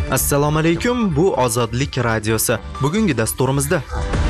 Assalomu alaykum, bu Ozodlik radiosi. Bugungi dasturimizda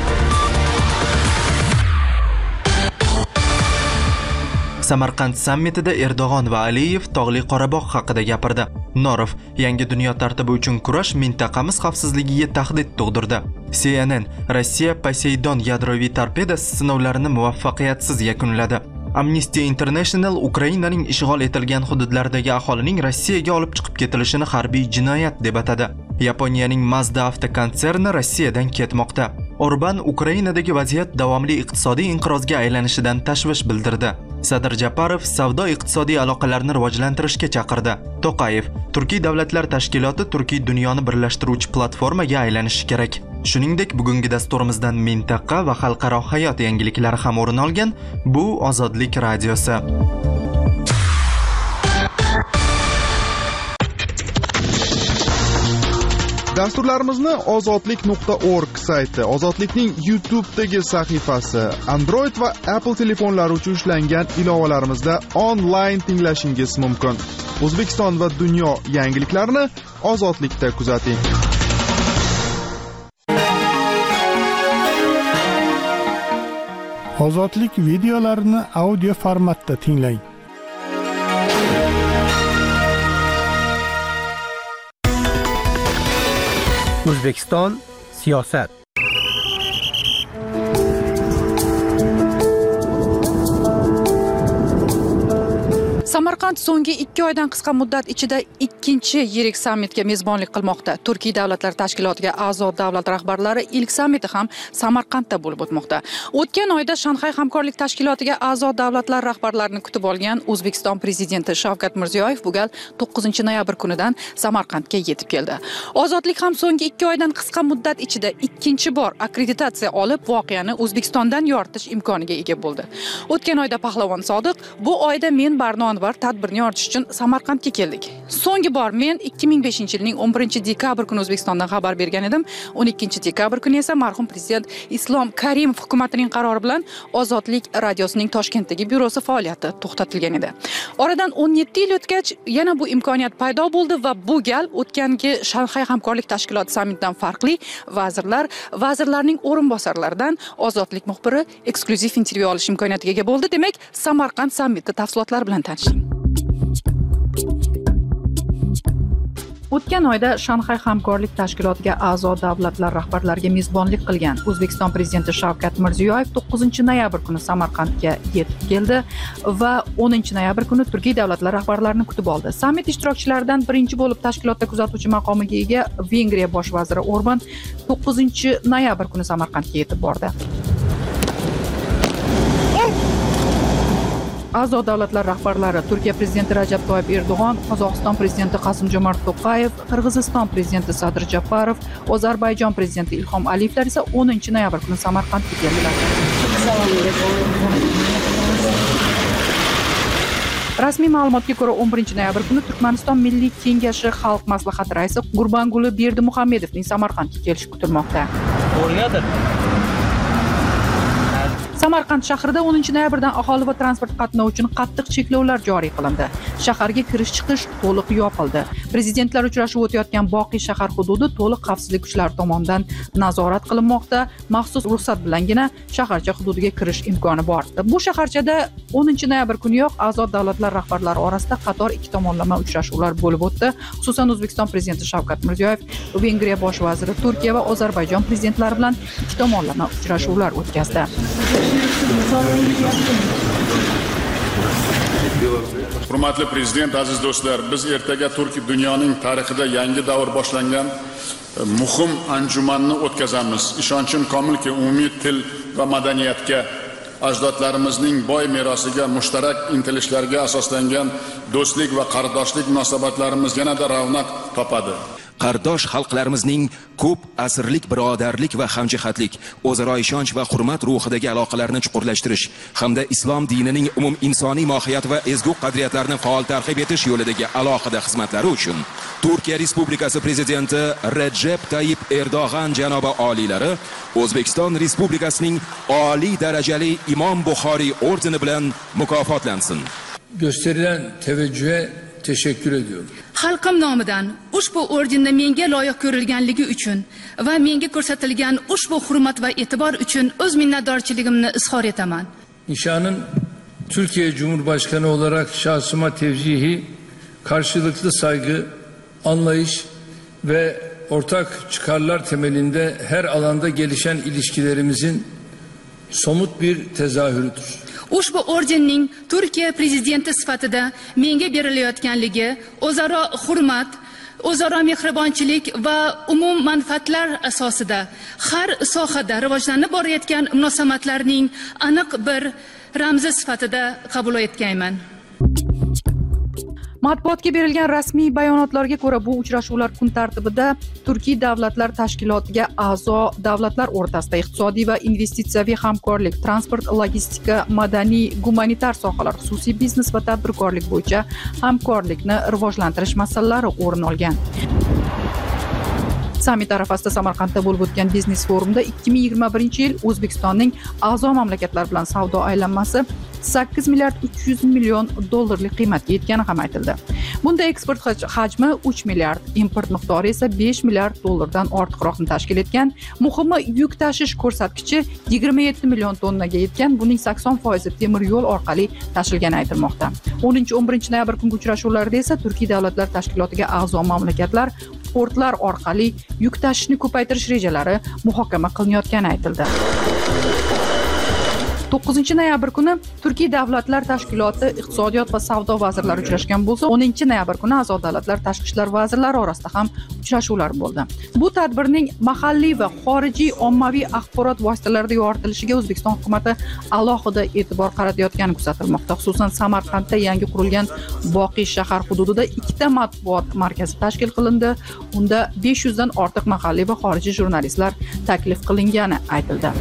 Samarqand sammitida Erdo'g'on va Aliyev Tog'li Qorabog' haqida gapirdi. Norov yangi dunyo tartibi uchun kurash mintaqamiz xavfsizligiga tahdid tug'dirdi. CNN Rossiya Poseidon yadroviy torpedasi sinovlarini muvaffaqiyatsiz yakunladi. Amnesty International Ukrainaning ishg'ol etilgan hududlaridagi aholining Rossiyaga olib chiqib ketilishini harbiy jinoyat deb atadi. Yaponiyaning Mazda avtokonserni Rossiyadan ketmoqda. Orban Ukrainadagi vaziyat davomli iqtisodiy inqirozga aylanishidan tashvish bildirdi. Sadir Japarov savdo-iqtisodiy aloqalarni rivojlantirishga chaqirdi. To'qayev Turkiy davlatlar tashkiloti Turkiy dunyoni birlashtiruvchi platformaga aylanishi kerak. Shuningdek, bugungi dasturimizdan mintaqa va xalqaro hayot yangiliklari ham o'rin olgan. Bu Ozodlik radiosi. Dasturlarimizni ozodlik.org sayti, Ozodlikning YouTube'dagi sahifasi, Android va Apple telefonlari uchun ishlangan ilovalarimizda onlayn tinglashingiz mumkin. O'zbekiston va dunyo yangiliklarini Ozodlikda kuzating. Ozodlik videolarini audio formatda tinglang. O'zbekiston siyosat. Samarqand so'nggi 2 oydan qisqa muddat ichida ikkinchi yirik sammitga mezbonlik qilmoqda. Turkiy davlatlar tashkilotiga a'zo davlat rahbarlari ilk sammiti ham Samarqandda bo'lib o'tmoqda. O'tgan oyda Shanxay hamkorlik tashkilotiga a'zo davlatlar rahbarlarini kutib olgan O'zbekiston prezidenti Shavkat Mirziyoyev bu gal 9-noyabr kunidan Samarqandga yetib keldi. Ozodlik ham so'nggi 2 oydan qisqa muddat ichida ikkinchi bor akkreditatsiya olib, voqeani O'zbekistondan yoritish imkoniga ega bo'ldi. O'tgan oyda Pahlavon Sodiq, bu oyda men Barnon tadbirni yoritish uchun Samarqandga keldik. So'nggi bor men 2005-yilning 11-dekabr kuni O'zbekistondan xabar bergan edim. 12-dekabr kuni esa marhum prezident Islom Karimov hukumatining qarori bilan Ozodlik radiosining Toshkentdagi byurosi faoliyati to'xtatilgan edi. Oradan 17 yil o'tgach yana bu imkoniyat paydo bo'ldi va bu gal o'tgangi Shanxay hamkorlik tashkiloti sammitidan farqli vazirlarning o'rinbosarlaridan Ozodlik muxbiri eksklyuziv intervyu olish imkoniyatiga ega bo'ldi. Demak, Samarqand sammiti tafsilotlari bilan tanishing. O'tgan oyda Shanxay hamkorlik tashkilotiga a'zo davlatlar rahbarlariga mezbonlik qilgan O'zbekiston prezidenti Shavkat Mirziyoyev 9-noyabr kuni Samarqandga yetib keldi va 10-noyabr kuni Turkiy davlatlar rahbarlarini kutib oldi. Sammit ishtirokchilaridan birinchi bo'lib tashkilotda kuzatuvchi maqomiga ega Vengriya bosh vaziri Orban 9-noyabr kuni Samarqandga yetib bordi. A'zo davlatlar rahbarlari Turkiya prezidenti Rajab Toyyib Erdo'g'on, Qozog'iston prezidenti Qosim-Jomart To'qayev, Qirg'iziston prezidenti Sadir Japarov, Ozarbayjon prezidenti Ilhom Aliyevlar esa 10-noyabr kuni Samarqandga keldilar. Rasmiy ma'lumotga ko'ra 11-noyabr kuni Turkmaniston Milliy kengashi xalq maslahati raisi Gurbanguli Berdimuhammedovning Samarqandga kelishi kutilmoqda. Samarqand shahrida 10-noyabrdan aholi va transport qatnovi uchun qattiq cheklovlar joriy qilindi. Shaharga kirish-chiqish to'liq yopildi. Prezidentlar uchrashuvi o'tayotgan Boqiy shahar hududi to'liq xavfsizlik kuchlari tomonidan nazorat qilinmoqda. Maxsus ruxsat bilangina shaharcha hududiga kirish imkoni bor. Bu shaharchada 10-noyabr kuniyoq a'zo davlatlar rahbarlari orasida qator ikki tomonlama uchrashuvlar bo'lib o'tdi. Xususan O'zbekiston prezidenti Shavkat Mirziyoyev Vengriya bosh vaziri, Turkiya va Ozarbayjon prezidentlari bilan ikki tomonlama uchrashuvlar o'tkazdi. Hurmatli prezident, aziz do'stlar, biz ertaga Turkiy dunyoning tarixida yangi davr boshlangan muhim anjumanni o'tkazamiz. Ishonchim komilki, umumiy til va madaniyatga, ajdodlarimizning boy merosiga, mushtarak intilishlarga asoslangan do'stlik va qardoshlik munosabatlarimiz yanada ravnaq topadi. Qardosh xalqlarimizning ko'p asrlik birodarlik va hamjihatlik, o'zaro ishonch va hurmat ruhidagi aloqalarni chuqurlashtirish hamda islom dinining umum insoniy mohiyat va ezgu qadriyatlarini faol targ'ib etish yo'lidagi alohida xizmatlari uchun Turkiya Respublikasi prezidenti Recep Tayyip Erdo'g'an janobi oliylari O'zbekiston Respublikasining oliy darajali Imom Buxoriy ordeni bilan mukofotlansin. Gösterilen teveccühe teşekkür ediyorum. Xalqim nomidan ushbu ordenni menga loyiq ko'rilganligi uchun va menga ko'rsatilgan ushbu hurmat va e'tibor uchun o'z minnatdorchiligimni izhor etaman. Nişanın Türkiye Cumhurbaşkanı olarak şahsıma tevcihi, karşılıklı saygı, anlayış ve ortak çıkarlar temelinde her alanda gelişen ilişkilerimizin somut bir tezahürüdür. Ushbu ordenning Turkiya prezidenti sifatida menga berilayotganligi o'zaro hurmat, o'zaro mehribonchilik va umum manfaatlar asosida har sohada rivojlanib borayotgan munosabatlarning aniq bir ramzi sifatida qabul etganman. Matbuotga berilgan rasmiy bayonotlarga ko'ra, bu uchrashuvlar kun tartibida Turkiy davlatlar tashkilotiga a'zo davlatlar o'rtasida iqtisodiy va investitsiyaviy hamkorlik, transport, logistika, madaniy, gumanitar sohalar, xususiy biznes va tadbirkorlik bo'yicha hamkorlikni rivojlantirish masalalari o'rin olgan. Sammit arafasida Samarqandda bo'lib o'tgan biznes forumda 2021-yil O'zbekistonning a'zo mamlakatlar bilan savdo aylanmasi 8 milliard 300 million dollarlik qiymatga yetgani ham aytildi. Bunda eksport hajmi 3 milliard, import miqdori esa 5 milliard dollardan ortiqroqni tashkil etgan. Muhimi, yuk tashish ko'rsatkichi 27 million tonnaga yetgan. Buning 80% temir yo'l orqali tashilgani aytilmoqda. 10-11 noyabr kungi uchrashuvlarda esa Turkiy davlatlar tashkilotiga a'zo mamlakatlar portlar orqali yuk tashishni ko'paytirish rejalari muhokama qilinayotgani aytildi. 9-noyabr kuni Turkiy davlatlar tashkiloti iqtisodiyot va savdo vazirlari uchrashgan bo'lsa, 10-noyabr kuni a'zo davlatlar tashqi ishlar vazirlari orasida ham uchrashuvlar bo'ldi. Bu tadbirning mahalliy va xorijiy ommaviy axborot vositalarida yoritilishiga O'zbekiston hukumatı alohida e'tibor qaratayotgani kuzatilmoqda. Xususan, Samarqandda yangi qurilgan Boqiy shahar hududida 2 matbuot markazi tashkil qilindi. Unda 500 dan ortiq mahalliy va xorijiy jurnalistlar taklif qilingani aytildi.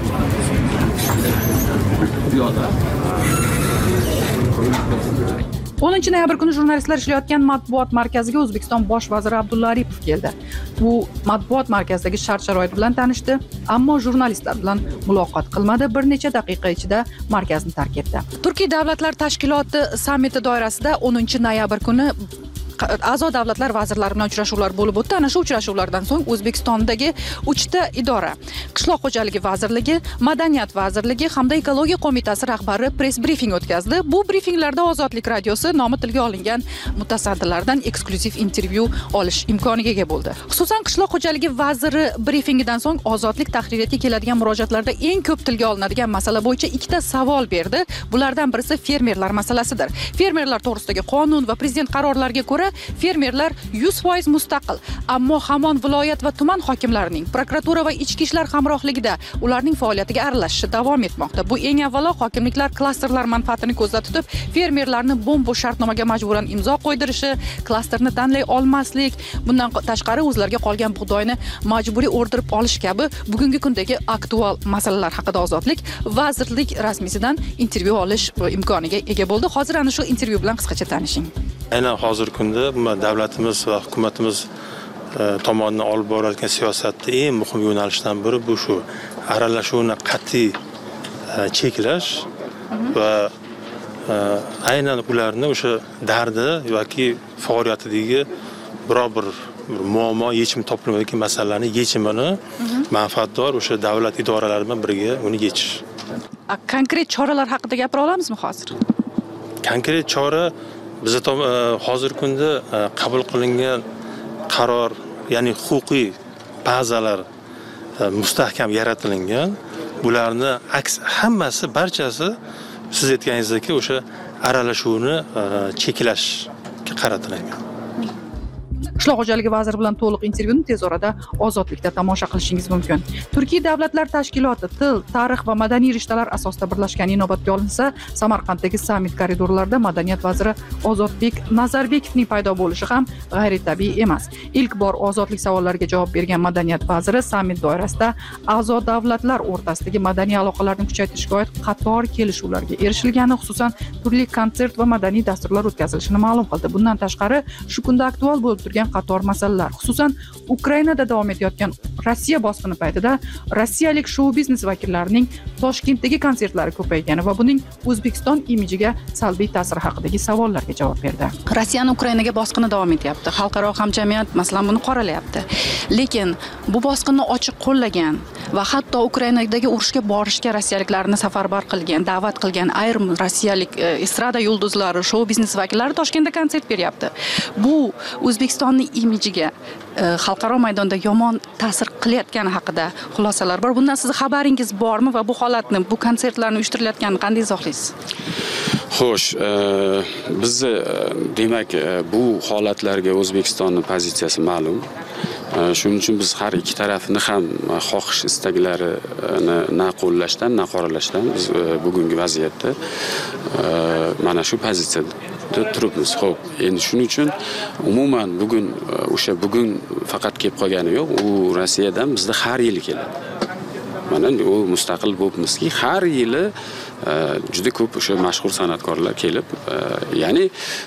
10-noyabr kuni jurnalistlar ishlayotgan matbuot markaziga O'zbekiston bosh vaziri Abdulla Aripov keldi. Bu matbuot markazidagi shart-sharoit bilan tanishdi, ammo jurnalistlar bilan muloqot qilmadi. Bir necha daqiqa ichida markazni tark etdi. Turkiy davlatlar tashkiloti sammiti doirasida 10-noyabr kuni a'zo davlatlar vazirlari bilan uchrashuvlar bo'lib o'tdi. Ana shu uchrashuvlardan so'ng O'zbekistondagi 3 ta idora, Qishloq xo'jaligi vazirligi, Madaniyat vazirligi hamda Ekologiya qo'mitasi rahbari press brifing o'tkazdi. Bu brifinglarda Ozodlik radiosi nomi tilga olingan mutasaddilardan eksklyuziv intervyu olish imkoniga ega bo'ldi. Xususan, Qishloq xo'jaligi vaziri brifingidan so'ng Ozodlik tahririyatga keladigan murojaatlarda eng ko'p tilga olinadigan masala bo'yicha 2 ta savol berdi. Bulardan birisi fermerlar masalasidir. Fermerlar to'g'risidagi qonun va prezident qarorlariga ko'ra fermerlar 100% mustaqil, ammo hamon viloyat va tuman hokimlarining, prokuratura va ichki ishlar hamrohligida ularning faoliyatiga aralashishi davom etmoqda. Bu eng avvalo hokimliklar klasterlar manfaatini ko'zda tutib, fermerlarni bo'm-bo'sh shartnomaga majburan imzo qo'ydirishi, klasterni tanlay olmaslik, bundan tashqari o'zlariga qolgan bug'doyni majburiy o'rdirib olish kabi bugungi kundagi aktual masalalar haqida Ozodlik vazirlik rasmiysidan intervyu olish imkoniga ega bo'ldi. Hozir ana shu intervyu bilan qisqacha tanishing. Aynan hozirgi kunda davlatimiz va hukumatimiz tomonidan olib borayotgan siyosatda eng muhim yo'nalishdan biri bu shu aralashuvni qat'iy cheklash va aynan ularni o'sha dardi yoki faoliyatidagi biror bir muammo yechim topilmayotgan masalalarning yechimini manfaatdor o'sha davlat idoralari bilan birga uni yechish. Konkret choralar haqida gapira olamizmi hozir? Konkret chora bizda hozirgi kunda qabul qilingan qaror, ya'ni huquqiy bazalar mustahkam yaratilingan. Bularni hammasi, barchasi siz aytganingizdek o'sha aralashuvni cheklashga qaratilgan. Qishloq xo'jaligi vaziri bilan to'liq intervyuni tez orada Ozodlikda tomosha qilishingiz mumkin. Turkiy davlatlar tashkiloti til, tarix va madaniy rishtalar asosida birlashgani inobatga olinsa, Samarqanddagi sammit koridorlarida madaniyat vaziri Ozodbek Nazarbekovning paydo bo'lishi ham g'ayritabiiy emas. Ilk bor ozodlik savollariga javob bergan madaniyat vaziri sammit doirasida a'zo davlatlar o'rtasidagi madaniy aloqalarni kuchaytirishga oid qator kelishuvlarga erishilgani, xususan turli konsert va madaniy dasturlar o'tkazilishini ma'lum qildi. Bundan tashqari, shu kunda aktual bo'lib turgan qator masalalar, xususan Ukrainada davom etayotgan Rossiya bosqini paytida rossiyalik shou-biznes vakillarining Toshkentdagi konsertlari ko'paygani va buning O'zbekiston imijiga salbiy ta'siri haqidagi savollarga javob berdi. Rossiyaning Ukrainaga bosqini davom etyapti. Xalqaro hamjamiyat masalan buni qoralayapti. Lekin bu bosqinni ochiq qo'llagan va hatto Ukrainadagi urushga borishga rossiyaliklarni safarbar qilgan, da'vat qilgan ayrim rossiyalik estrada yulduzlari, shou-biznes vakillari Toshkentda konsert beryapti. Bu O'zbekistonning imijiga xalqaro maydonda yomon ta'sir qilayotgani haqida xulosalar bor. Bundan siz xabaringiz bormi va bu holatni, bu konsertlarni uyushtirilayotganini qanday izohlaysiz? Xo'sh, biz demak bu holatlarga O'zbekistonning pozitsiyasi ma'lum. Shuning uchun biz har ikki tarafni ham xohish istaklarini na qo'llashdan, na qoralashdan biz bugungi vaziyatda mana shu pozitsiyada turibmiz. Xo'p, endi shuning uchun umuman bugun faqat kelib qolgani yo'q, u Rossiyadan bizda har yili keladi. Mana u mustaqil bo'libmizki, har yili juda ko'p o'sha mashhur san'atkorlar kelib, ya'ni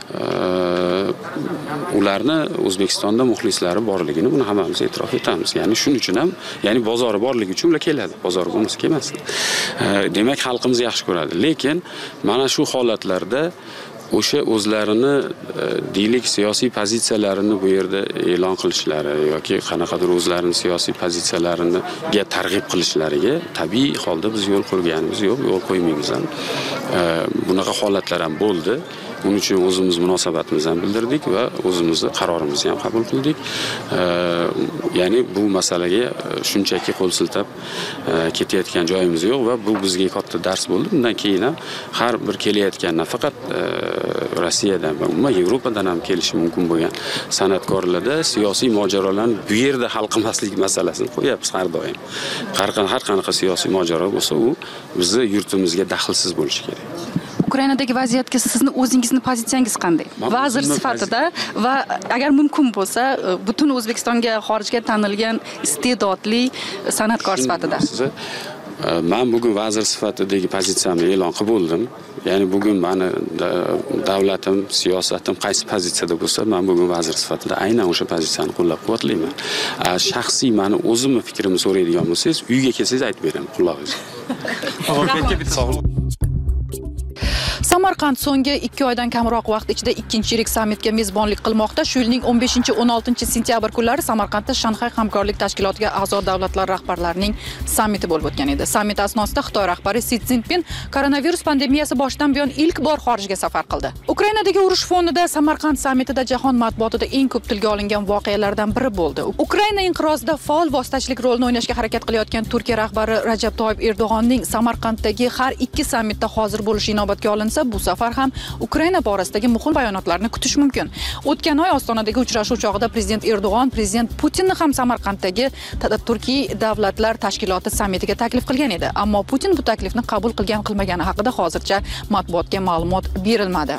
ularni O'zbekistonda muxlislari borligini buni hammamiz e'tirof etamiz. Ya'ni shuning uchun ham, ya'ni bozori borligi uchun ular keladi. Bozori bo'lmasa kelmasdi. Demak, xalqimiz yaxshi ko'radi. Lekin mana shu holatlarda o'sha o'zlarini deylik siyosiy pozitsiyalarini bu yerda e'lon qilishlari yoki qanaqadir o'zlarining siyosiy pozitsiyalariga targ'ib qilishlariga tabiiy holda biz yo'l qo'yganimiz yo'q, yo'l qo'ymaymiz ham. Bunaqa holatlar ham bo'ldi. Buning uchun o'zimiz munosabatimizni ham bildirdik va o'zimizni qarorimizni ham qabul qildik. Ya'ni bu masalaga shunchaki qo'l siltab ketayotgan joyimiz yo'q va bu bizga katta dars bo'ldi. Bundan keyin ham har bir kelayotgan nafaqat Rossiyadan va umuman Yevropadan ham kelishi mumkin bo'lgan san'atkorlarda siyosiy mojarolarni bu yerda hal qilmaslik masalasini qo'yapmiz har doim. Har qanaqa siyosiy mojaro bo'lsa, u bizning yurtimizga daxlsiz bo'lishi kerak. Ukrainadagi vaziyatga sizni o'zingizning pozitsiyangiz qanday? Vazir sifatida va agar mumkin bo'lsa, butun O'zbekistonga xorijga tanilgan iste'dodli san'atkor sifatida. Men bugun vazir sifatidagi pozitsiyamni e'lon qilib bo'ldim. Ya'ni bugun meni davlatim, siyosatim qaysi pozitsiyada bo'lsa, men bugun vazir sifatida aynan o'sha pozitsiyani qo'llab-quvvatlayman. Shaxsiy meni o'zimning fikrimni so'raydigan bo'lsangiz, uyga kelsangiz aytib beraman qulog'ingizga. Samarqand so'nggi 2 oydan kamroq vaqt ichida 2-yirik sammitga mezbonlik qilmoqda. Shu yilning 15-16 sentyabr kunlari Samarqandda Shanxay hamkorlik tashkilotiga a'zo davlatlar rahbarlarining sammiti bo'lib o'tgan edi. Sammit asnosida Xitoy rahbari Si Szinpin koronavirus pandemiyasi boshidan buyon ilk bor xorijga safar qildi. Ukrainadagi urush fonida Samarqand sammitida jahon matbuotida eng ko'p tilga olingan voqealardan biri bo'ldi. Ukraina inqirozida faol vositachilik rolini o'ynashga harakat qilayotgan Turkiya rahbari Rajab Toyyib Erdo'g'onning Samarqanddagi har ikki sammitda hozir bo'lishi inobatga olinsa, bu safar ham Ukraina borasidagi muhim bayonotlarni kutish mumkin. O'tgan oy Ostonadagi uchrashuv chog'ida prezident Erdo'g'on prezident Putinni ham Samarqanddagi Turkiy davlatlar tashkiloti sammitiga taklif qilgan edi. Ammo Putin bu taklifni qabul qilgan-qilmagani haqida hozircha matbuotga ma'lumot berilmadi.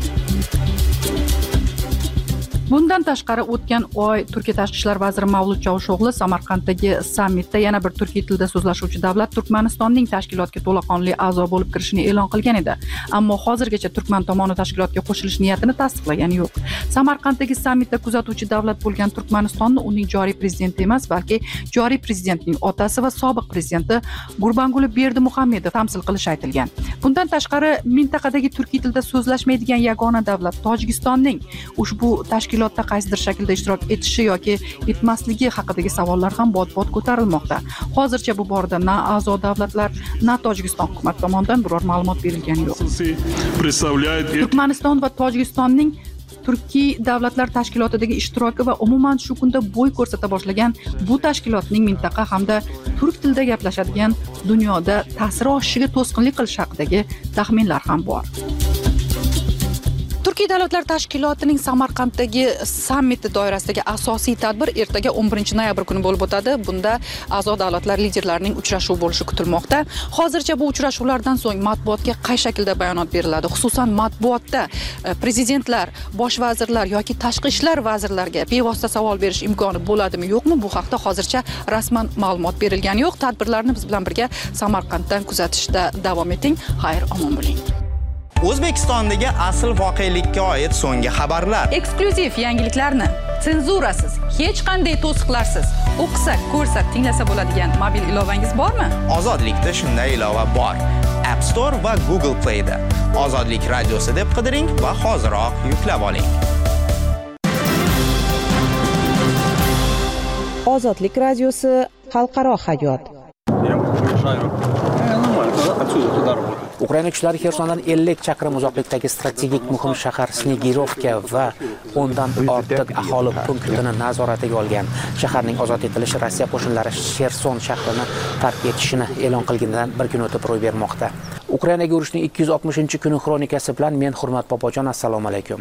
Bundan tashqari o'tgan oy Turkiya tashqi ishlar vaziri Mavlut Chavusho'g'li Samarqanddagi sammitda yana bir turkiy tilda so'zlashuvchi davlat Turkmanistonning tashkilotga to'laqonli a'zo bo'lib kirishini e'lon qilgan edi. Ammo hozirgacha Turkman tomoni tashkilotga qo'shilish niyatini tasdiqlagani yo'q. Samarqanddagi sammitda kuzatuvchi davlat bo'lgan Turkmanistonni uning joriy prezidenti emas, balki joriy prezidentning otasi va sobiq prezidenti Gurbanguli Berdimuhamedov tamsil qilishi aytilgan. Bundan tashqari mintaqadagi turkiy tilda so'zlashmaydigan yagona davlat Tojikistonning ushbu tashkilotda qaysidir shaklda ishtirok etishi yoki etmasligi haqidagi savollar ham bot-bot ko'tarilmoqda. Hozircha bu borada na a'zo davlatlar, na Tojikiston hukumati tomonidan biror ma'lumot berilgani yo'q. Turkmaniston va Tojikistonning Turkiy davlatlar tashkilotidagi ishtiroki va umuman shu kunda bo'y ko'rsata boshlagan bu tashkilotning mintaqa hamda turk tilida gaplashadigan dunyoda ta'siri oshishiga to'sqinlik qilish haqidagi taxminlar ham bor. Turkiy davlatlar tashkilotining Samarqanddagi sammiti doirasidagi asosiy tadbir ertaga 11 noyabr kuni bo'lib o'tadi. Bunda a'zo davlatlar liderlarining uchrashuvi bo'lishi kutilmoqda. Hozircha bu uchrashuvlardan so'ng matbuotga qay shaklda bayonot beriladi? Xususan matbuotda prezidentlar, bosh vazirlar yoki tashqi ishlar vazirlariga bevosita savol berish imkoni bo'ladimi, yo'qmi? Bu haqda hozircha rasman ma'lumot berilgani yo'q. Tadbirlarni biz bilan birga Samarqanddan kuzatishda davom eting. Xayr, omon bo'ling. O'zbekistondagi asl voqelikka oid so'nggi xabarlar, eksklyuziv yangiliklarni senzurasiz, hech qanday to'siqlarsiz o'qisa, ko'rsa, tinglasa bo'ladigan mobil ilovangiz bormi? Ozodlikda shunday ilova bor. App Store va Google Play da. Ozodlik radiosi deb qidiring va hoziroq yuklab oling. Ozodlik radiosi xalqaro hayot. Ukraina kuchlari Xersondan 50 chaqirim uzoqlikdagi strategik muhim shahar Snegirovka va ondan ortiq aholi punktini nazoratiga olgan. Shaharning ozod etilishi Rossiya qo'shinlari Xerson shahrini tark etishini e'lon qilganidan bir kun o'tib ro'y bermoqda. Ukrainaga urushning 260-kuni xronikasi bilan men Hurmat Popojon, assalomu alaykum.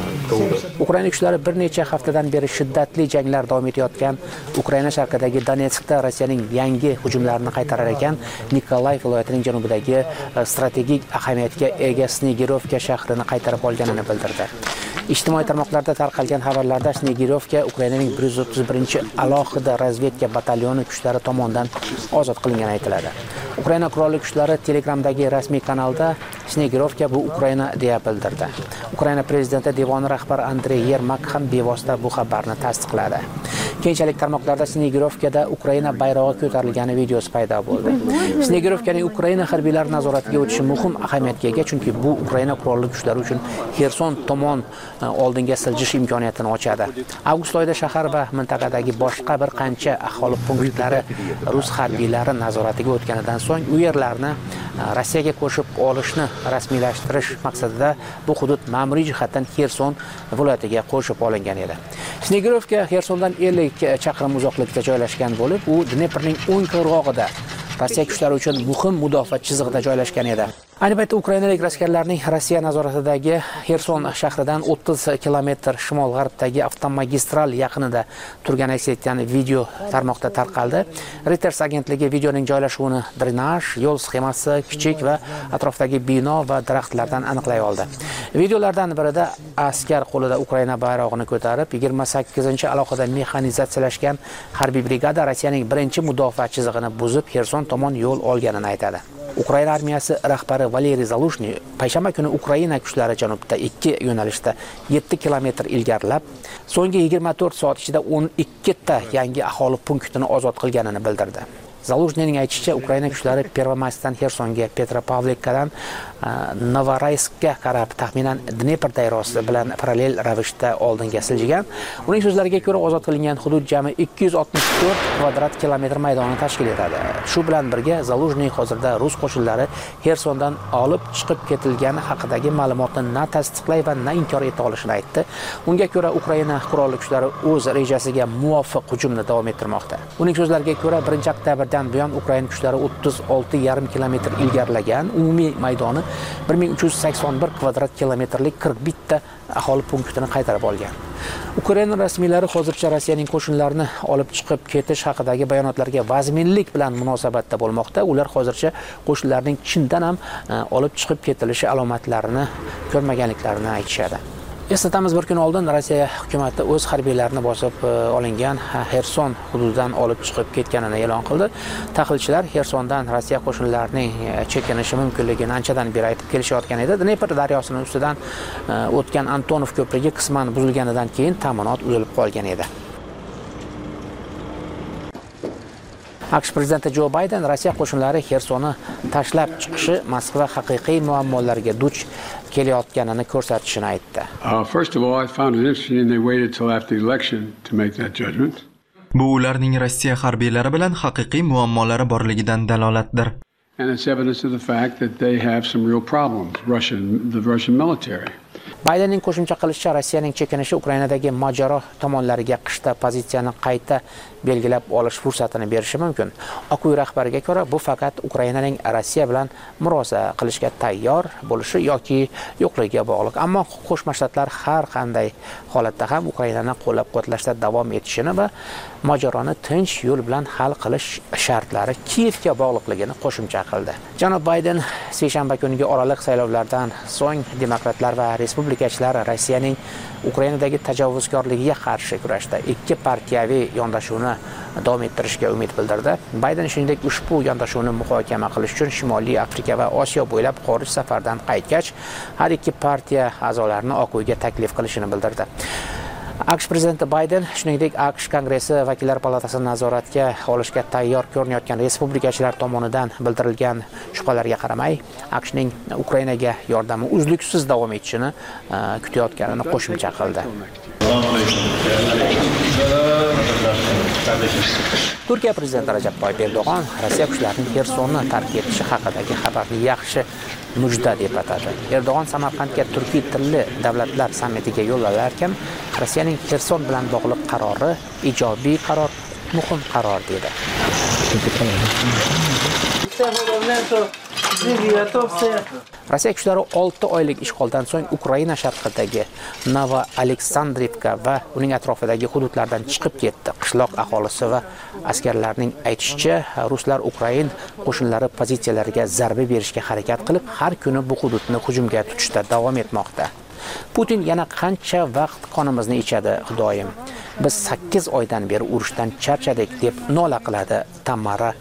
Ukraina kuchlari bir necha haftadan beri shiddatli janglar davom etayotgan Ukraina sharqidagi Donetskda Rossiyaning yangi hujumlarini qaytarar ekan, Nikolayev viloyatining janubidagi strategik ahamiyatga ega Snegirovka shahrini qaytarib olganini bildirdi. Ijtimoiy tarmoqlarda tarqalgan xabarlarda Snegirovka Ukrainaning 131-alohida razvedka batalyoni kuchlari tomonidan ozod qilingani aytiladi. Ukraina qurolli kuchlari Telegramdagi rasmiy kanalda Snegirovka bu Ukraina deya bildirdi. Ukraina prezidenti devoni rahbari Andrey Yermak ham bevosita bu xabarni tasdiqladi. Keyinchalik tarmoqlarda Snegirovkada Ukraina bayrog'i ko'tarilgani videosi paydo bo'ldi. Snegirovkaning Ukraina harbiylari nazoratiga o'tishi muhim ahamiyatga ega, chunki bu Ukraina qurolli kuchlari uchun Xerson tomon oldinga siljish imkoniyatini ochadi. Avgust oyida shahar va mintaqadagi boshqa bir qancha aholi punktlari rus harbiylari nazoratiga o'tganidan so'ng u yerlarni Rossiyaga qo'shib olishni rasmiylashtirish maqsadida bu hudud ma'muriy jihatdan Xerson viloyatiga qo'shib olingan edi. Snegirovka Xersondan 50 chaqirim uzoqlikda joylashgan bo'lib, u Dneprning o'ng qirg'og'ida Rossiya kuchlari uchun muhim mudofaa chizig'ida joylashgan edi. Ayni paytda ukrainalik askarlarning Rossiya nazoratidagi Xerson shahridan 30 kilometr shimol-g'arbdagi avtomagistral yaqinida turgani aks etgan video tarmoqda tarqaldi. Reuters agentligi videoning joylashuvini drenaj, yo'l sxemasi, kichik va atrofdagi bino va daraxtlardan aniqlay oldi. Videolardan birida askar qo'lida Ukraina bayrog'ini ko'tarib, 28-alohida mexanizatsiyalashgan harbiy brigada Rossiyaning birinchi mudofaa chizig'ini buzib, Xerson tomon yo'l olganini aytadi. Ukraina armiyasi rahbari Valeriy Zalushny payshanba kuni Ukraina kuchlari janubda 2 yo'nalishda 7 kilometr ilgarilab, so'nggi 24 soat ichida 12 ta yangi aholi punktini ozod qilganini bildirdi. Zalushnyning aytishicha, Ukraina kuchlari Pervomayskdan Xersonga, Petropavlikadan Novorayskka qarab taxminan Dnepr daryosi bilan parallel ravishda oldinga siljigan. Uning so'zlariga ko'ra, ozod qilingan hudud jami 264 kvadrat kilometr maydonni tashkil etadi. Shu bilan birga Zalushny hozirda rus qo'shinlari Xersondan olib chiqib ketilgani haqidagi ma'lumotni na tasdiqlay va na inkor eta olishini aytdi. Unga ko'ra, Ukraina qurolli kuchlari o'z rejasiga muvofiq hujumni davom ettirmoqda. Uning so'zlariga ko'ra, 1-oktabrdan buyon Ukraina kuchlari 36,5 kilometr ilgarilagan umumiy maydoni 1381 kvadrat kilometrlik 41 ta aholi punktini qaytarib olgan. Ukraina rasmiylari hozircha Rossiyaning qo'shinlarini olib chiqib ketish haqidagi bayonotlarga vazminlik bilan munosabatda bo'lmoqda. Ular hozircha qo'shinlarning chindan ham olib chiqib ketilishi alomatlarini ko'rmaganliklarini aytishadi. Eslatamiz, bir kun oldin Rossiya hukumatı o'z harbiylarini bosib olingan Xerson hududidan olib chiqib ketganini e'lon qildi. Tahlilchilar Xersondan Rossiya qo'shinlarining chekinishi mumkinligini anchadan beri aytib kelishayotgan edi. Dnepr daryosining ustidan o'tgan Antonov ko'prigi qisman buzilganidan keyin ta'minot uzilib qolgan edi. AQSh prezidenti Jo Bayden Rossiya qo'shinlari Xersonni tashlab chiqishi Moskva haqiqiy muammolarga duch kelayotganini ko'rsatishini aytdi. First of all, I found it interesting they waited till after the election to make that judgment. Bu ularning Rossiya harbiylari bilan haqiqiy muammolari borligidan dalolatdir. And it's evidence of the fact that they have some real problems, the Russian military. Baydenning qo'shimcha qilishicha, Rossiyaning chekinishi Ukrainadagi mojaro tomonlariga qishda pozitsiyani qayta belgilab olish fursatini berishi mumkin. Oq uy rahbariga ko'ra, bu faqat Ukrainaning Rossiya bilan murosa qilishga tayyor bo'lishi yoki yo'qligiga bog'liq. Ammo Qo'shma Shtatlar har qanday holatda ham Ukrainani qo'llab-quvvatlashda davom etishini va mojaroni tinch yo'l bilan hal qilish shartlari Kiyevga bog'liqligini qo'shimcha qildi. Janob Bayden seshanba kungi oraliq saylovlardan so'ng demokratlar va respublikachilar Rossiyaning Ukrainadagi tajovuzkorligiga qarshi kurashda ikki partiyaviy yondashuvni davom ettirishga umid bildirdi. Bayden shuningdek ushbu yondashuvni muhokama qilish uchun Shimoliy Afrika va Osiyo bo'ylab xorij safardan qaytgach, har ikki partiya a'zolarini Oq uyga taklif qilishini bildirdi. AQSh prezidenti Bayden, shuningdek AQSh Kongressi vakillar palatasini nazoratga olishga tayyor ko'rinayotgan respublikachilar tomonidan bildirilgan shubhalarga qaramay, AQShning Ukrainaga yordami uzluksiz davom etishini kutayotganini qo'shimcha qildi. Turkiya prezidenti Rajab Toyyib Erdo'g'on Rossiya kuchlarining Xersonni tark etishi haqidagi xabarni yaxshi mujda deb atadi. Erdo'g'on Samarqandga turkiy tilli davlatlar sammitiga yo'l olarkan, Rossiyaning Xerson bilan bog'liq qarori ijobiy qaror, muhim qaror dedi. Rossiya kuchlari 6 oylik ishg'oldan so'ng Ukraina sharqidagi Novo-Aleksandrivka va uning atrofidagi hududlardan chiqib ketdi. Qishloq aholisi va askarlarning aytishicha, ruslar Ukrain qo'shinlari pozitsiyalariga zarba berishga harakat qilib, har kuni bu hududni hujumga tutishda davom etmoqda. Putin yana qancha vaqt qonimizni ichadi, Xudoyim. Biz 8 oydan beri urushdan charchadik deb nola qiladi Tamara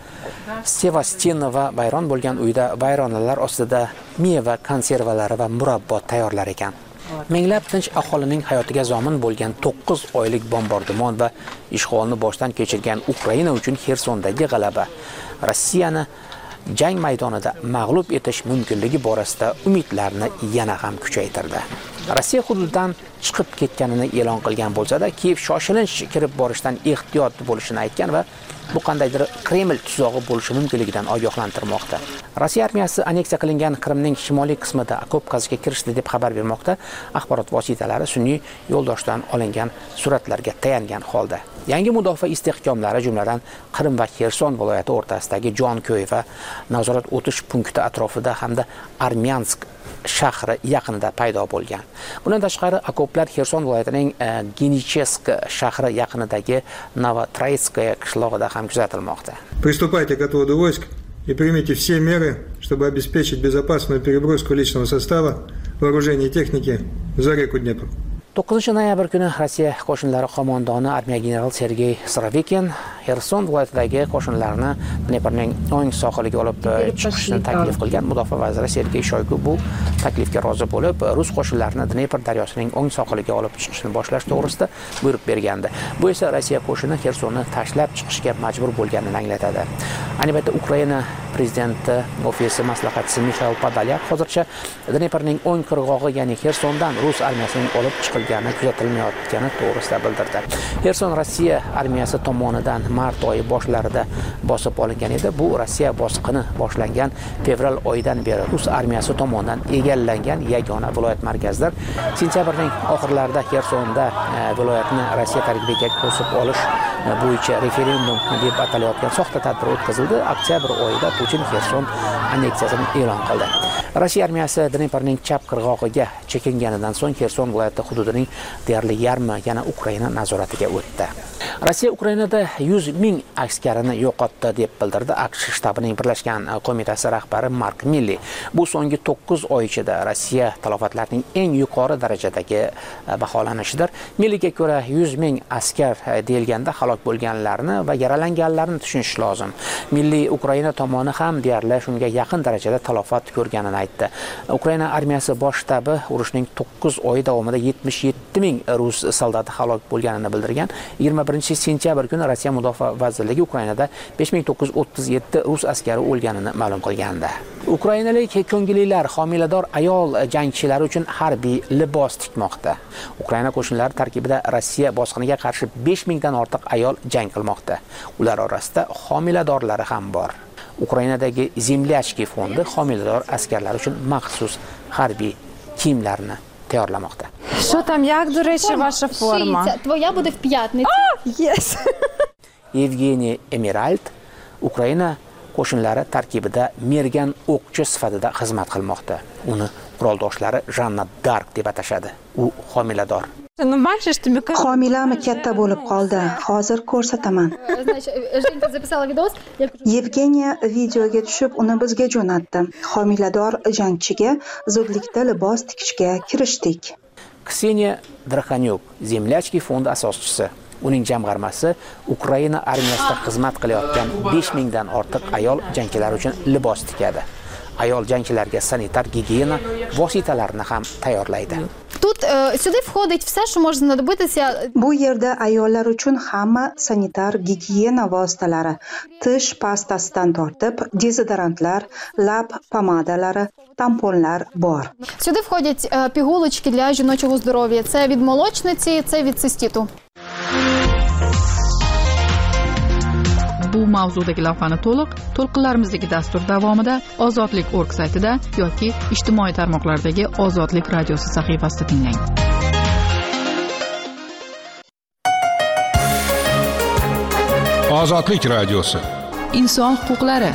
Sevastinova vayron bo'lgan uyda vayronalar ostida meva konservalari va murabbo tayyorlar ekan. Minglab tinch aholining hayotiga zomin bo'lgan 9 oylik bombardimon va ishg'olni boshdan kechirgan Ukraina uchun Xersondagi g'alaba Rossiyani jang maydonida mag'lub etish mumkinligi borasida umidlarni yana ham kuchaytirdi. Rossiya hududidan chiqib ketganini e'lon qilgan bo'lsa-da, Kiyev shoshilinch kirib borishdan ehtiyot bo'lishini aytgan va bu qandaydir Kreml tuzog'i bo'lishi mumkinligidan ogohlantirmoqda. Rossiya armiyasi aneksiya qilingan Qrimning shimoliy qismida okop qazishga kirishdi deb xabar bermoqda. Axborot vositalari sun'iy yo'ldoshdan olingan suratlarga tayangan holda. Yangi mudofaa istehkomlari jumladan Qrim va Xerson viloyati o'rtasidagi Jonko'y va nazorat o'tish punkti atrofida hamda Armyansk shahri yaqinida paydo bo'lgan. Bundan tashqari okoplar Xerson viloyatining Genichesk shahri yaqinidagi Novotroitskaya qishlog'ida ham kuzatilmoqda. Приступайте к отводу войск и примите все меры, чтобы обеспечить безопасную переброску личного состава, вооружения и техники за реку Днепр. 9 noyabr kuni Rossiya qo'shinlari qo'mondoni armiya general Sergey Sorovikin Xerson viloyatidagi qo'shinlarni Dneprning o'ng sohiliga olib chiqishni taklif qilgan. Mudofaa vaziri Sergey Shoygu bu taklifga rozi bo'lib, rus qo'shinlarini Dnepr daryosining o'ng sohiliga olib chiqishni boshlash to'g'risida buyruq bergandi. Bu esa Rossiya qo'shini Xersonni tashlab chiqishga majbur bo'lganini anglatadi. Ayni paytda Ukraina prezidenti ofisi maslahatchisi Mikhail Podolyak hozircha Dneprning o'ng qirg'og'i, ya'ni Xersondan rus armiyasining olib chiqilgani kuzatilmayotgani to'g'risida bildirdi. Xerson Rossiya armiyasi tomonidan mart oyi boshlarida bosib olingan edi. Bu Rossiya bosqini boshlangan fevral oyidan beri rus armiyasi tomonidan egallangan yagona viloyat markazidir. Sentyabrning oxirlarida Xersonda viloyatni Rossiya tarkibiga qo'shib olish bo'yicha referendum deb atalayotgan soxta tadbir o'tkazildi. Oktyabr oyida Putin Xerson anneksiyasini e'lon qildi. Rossiya armiyasi Dneprning chap qirg'og'iga chekinganidan so'ng Xerson viloyati hududining deyarli yarmi yana Ukraina nazoratiga o'tdi. Rossiya Ukrainada 100 ming askarini yo'qotdi deb bildirdi AQSh shtabining birlashgan qo'mitasi rahbari Mark Milley. Bu so'nggi 9 oy ichida Rossiya talofatlarining eng yuqori darajadagi baholanishidir. Milleyga ko'ra 100 ming askar deyilganda halok bo'lganlarni va yaralanganlarni tushunish lozim. Milley Ukraina tomoni ham deyarli shunga yaqin darajada talofat ko'rganini aytdi. Ukraina armiyasi bosh shtabi urushning 9 oy davomida 77 ming rus soldati halok bo'lganini bildirgan. 21-sentyabr kuni Rossiya mudofaa vazirligi Ukrainada 5937 rus askari o'lganini ma'lum qilgandi. Ukrainalik ko'ngillilar homilador ayol jangchilari uchun harbiy libos tikmoqda. Ukraina qo'shinlari tarkibida Rossiya bosqiniga qarshi 5000 dan ortiq ayol jang qilmoqda. Ular orasida homiladorlari ham bor. Ukrainadagi Zemlyachki fondi homilador askarlar uchun maxsus harbiy kiyimlarni tayyorlamoqda. Що там, як, до речі, ваша форма? Твоя буде в п'ятницю. Yes. Evgeniy Emerald Ukraina qo'shinlari tarkibida mergan o'qchi sifatida xizmat qilmoqda. Uni quroldoshlari Janna Dark deb atashadi. U homilador. Homilami katta bo'lib qoldi. Hozir ko'rsataman. Yevgeniya videoga tushib, uni bizga jo'natdi. Homilador jangchiga zudlikda libos tikishga kirishdik. Kseniya Drakhanyuk, Zemlyachki fondi asoschisi. Uning jamg'armasi Ukraina armiyasida xizmat qilayotgan 5000 dan ortiq ayol jangchilar uchun libos tikadi. Ayol jangchilarga sanitar gigiyena vositalarini ham tayyorlaydi. Тут сюди входить все, що може знадобитися. Bu yerda ayollar uchun hamma sanitar gigiyena vositalari, tish pastasidan tortib, dezodorantlar, lab pomadalari, tamponlar bor. Сюди входять пігулочки для жіночого здоров'я. Це від молочниці, це від циститу. Bu mavzudagi lavhani to'lqinlarimizdagi dastur davomida ozodlik.org saytida yoki ijtimoiy tarmoqlardagi Ozodlik radiosi sahifasida tinglang. Ozodlik radiosi. Inson huquqlari.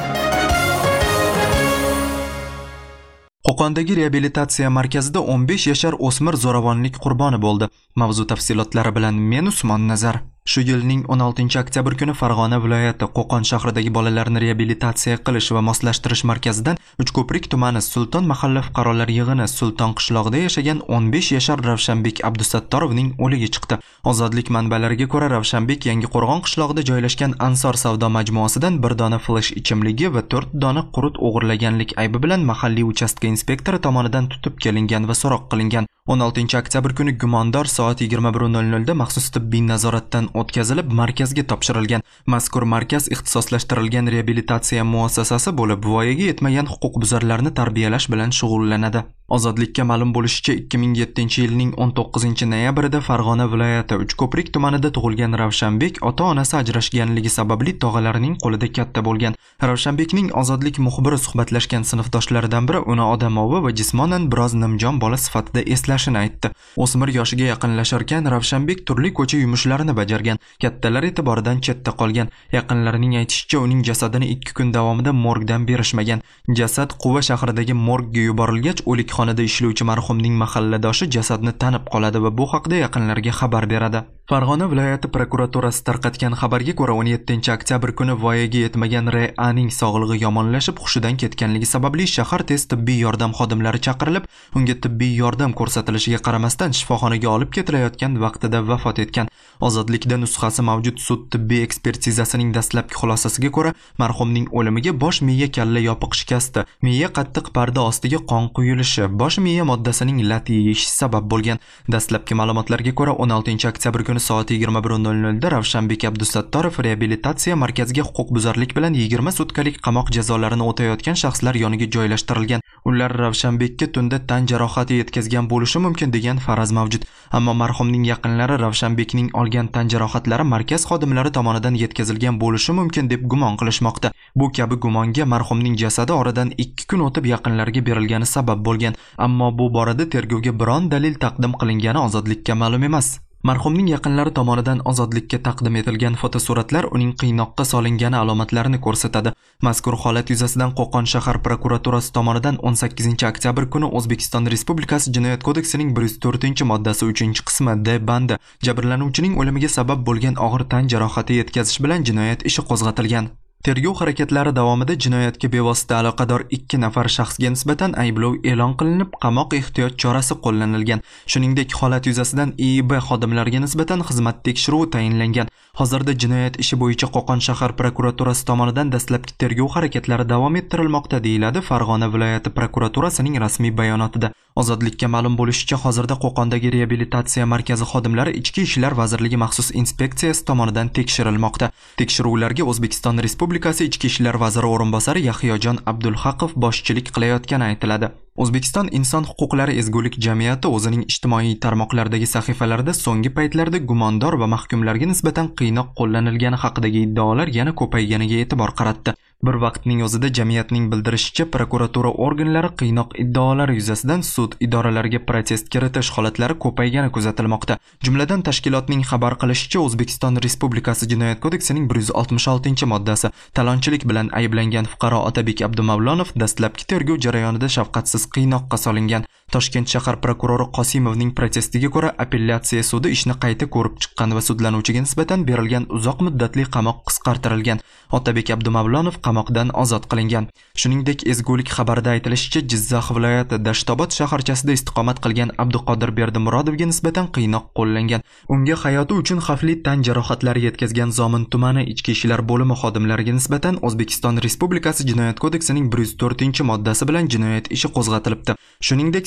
Qo'qondagi reabilitatsiya markazida 15 yashar o'smir zo'ravonlik qurboni bo'ldi. Mavzu tafsilotlari bilan men Usmon Nazar. Shu yilning 16 oktyabr kuni Farg'ona viloyati Qo'qon shahridagi bolalarni reabilitatsiya qilish va moslashtirish markazidan Uchko'prik tumani Sulton mahalla fuqarolar yig'ini Sulton qishlog'ida yashagan 15 yashar Ravshanbek Abdusattarovning o'ligi chiqdi. Ozodlik manbalariga ko'ra Ravshanbek Yangiqo'rg'on qishlog'ida joylashgan Ansor savdo majmuasidan 1 dona flash ichimligi va 4 dona qurut o'g'irlaganlik aybi bilan mahalliy uchastka inspektori tomonidan tutib kelingan va so'roq qilingan. 16 oktyabr kuni gumondor soat 21:00 da maxsus tibbiy nazoratdan o'tkazilib markazga topshirilgan. Mazkur markaz ixtisoslashtirilgan reabilitatsiya muassasasi bo'lib, voyaga yetmagan huquqbuzarlarni tarbiyalash bilan shug'ullanadi. Ozodlikka ma'lum bo'lishicha 2007-yilning 19-noyabrida Farg'ona viloyati Uchko'prik tumanida tug'ilgan Ravshanbek ota-onasi ajrashganligi sababli tog'alarining qo'lida katta bo'lgan. Ravshanbekning Ozodlik muxbiri suhbatlashgan sinfdoshlaridan biri uni odamovi va jismonan biroz nimjon bola sifatida eslashini aytdi. O'smir yoshiga yaqinlasharkan Ravshanbek turli ko'cha yumushlarini bajargan. Kattalar e'tiboridan chetda qolgan. Yaqinlarining aytishicha, uning jasadini 2 kun davomida morgdan berishmagan. Jasad Quva shahridagi morgga yuborilgach, o'likxonada ishlovchi marhumning mahalladoshi jasadni tanib qoladi va bu haqda yaqinlarga xabar beradi. Farg'ona viloyati prokuraturasi tarqatgan xabarga ko'ra 17 oktyabr kuni voyaga yetmagan R.A.ning sog'lig'i yomonlashib, hushidan ketganligi sababli shahar tez tibbiy yordam xodimlari chaqirilib, unga tibbiy yordam ko'rsatilishiga qaramasdan shifoxonaga olib ketilayotgan vaqtida vafot etgan. Ozodlikda nusxasi mavjud sud tibbiy ekspertizasining dastlabki xulosasiga ko'ra, marhumning o'limiga bosh miya kalla yopiq shikasti, miya qattiq parda ostiga qon quyilishi, bosh miya moddasining lat yeyishi sabab bo'lgan. Dastlabki ma'lumotlarga ko'ra 16 oktyabr kuni soat 21:00 da Ravshanbek Abdusattorov reabilitatsiya markaziga huquqbuzarlik bilan 20 sutkalik qamoq jazolarini o'tayotgan shaxslar yoniga joylashtirilgan. Ular Ravshanbekka tunda tan jarohati yetkazgan bo'lishi mumkin degan faraz mavjud. Ammo marhumning yaqinlari Ravshanbekning olgan tan jarohatlari markaz xodimlari tomonidan yetkazilgan bo'lishi mumkin deb gumon qilishmoqda. Bu kabi gumonga marhumning jasadi oradan 2 kun o'tib yaqinlariga berilgani sabab bo'lgan. Ammo bu borada tergovga biron dalil taqdim qilingani Ozodlikka ma'lum emas. Marhumning yaqinlari tomonidan Ozodlikka taqdim etilgan fotosuratlar uning qiynoqqa solingani alomatlarini ko'rsatadi. Mazkur holat yuzasidan Qo'qon shahar prokuraturasi tomonidan 18 oktyabr kuni O'zbekiston Respublikasi Jinoyat kodeksining 104-moddasi 3-qismi D bandi jabrlanuvchining o'limiga sabab bo'lgan og'ir tan jarohati yetkazish bilan jinoyat ishi qo'zg'atilgan. Tergov harakatlari davomida jinoyatga bevosita aloqador 2 nafar shaxsga nisbatan ayblov e'lon qilinib, qamoq ehtiyot chorasi qo'llanilgan. Shuningdek, holat yuzasidan IIB xodimlariga nisbatan xizmat tekshiruvi tayinlangan. Hozirda jinoyat ishi bo'yicha Qo'qon shahar prokuraturasi tomonidan dastlabki tergov harakatlari davom ettirilmoqda, deyiladi Farg'ona viloyati prokuraturasining rasmiy bayonotida. Ozodlikka ma'lum bo'lishicha, hozirda Qo'qondagi reabilitatsiya markazi xodimlari Ichki ishlar vazirligi maxsus inspeksiyasi tomonidan tekshirilmoqda. Tekshiruvlarga O'zbekiston Respublikasi Ichki ishlar vaziri o'rinbosari Yahyojon Abdulhaqov boshchilik qilayotgani aytiladi. O'zbekiston inson huquqlari ezgulik jamiyati o'zining ijtimoiy tarmoqlardagi sahifalarida so'nggi paytlarda gumondor va mahkumlarga nisbatan qiynoq qo'llanilgani haqidagi iddaolar yana ko'payganiga e'tibor qaratdi. Bir vaqtning o'zida jamiyatning bildirishicha, prokuratura organlari qiynoq iddaolari yuzasidan sud idoralariga protest kiritish holatlari ko'paygani kuzatilmoqda. Jumladan tashkilotning xabar qilishicha, O'zbekiston Respublikasi Jinoyat kodeksining 166-moddasi talonchilik bilan ayblangan fuqaro Otabek Abdumavlonov dastlabki tergov jarayonida shafqatsiz qiynoqqa solingan. Toshkent shahar prokurori Qosimovning protestiga ko'ra, apellyatsiya sudi ishni qayta ko'rib chiqqan va sudlanuvchiga nisbatan berilgan uzoq muddatli qamoq qisqartirilgan. Otabek Abdumavlonov qamoqdan ozod qilingan. Shuningdek, ezgulik xabarida aytilishicha, Jizzax viloyati Dashtobod shaharchasida istiqomat qilgan Abduqodir Berdimurodovga nisbatan qiynoq qo'llangan. Unga hayoti uchun xavfli tan jarohatlari yetkazgan Zomin tumani ichki ishlar bo'limi xodimlariga nisbatan O'zbekiston Respublikasi Jinoyat kodeksining 104-moddasi bilan jinoyat ishi qo'zg'atilibdi. Shuningdek,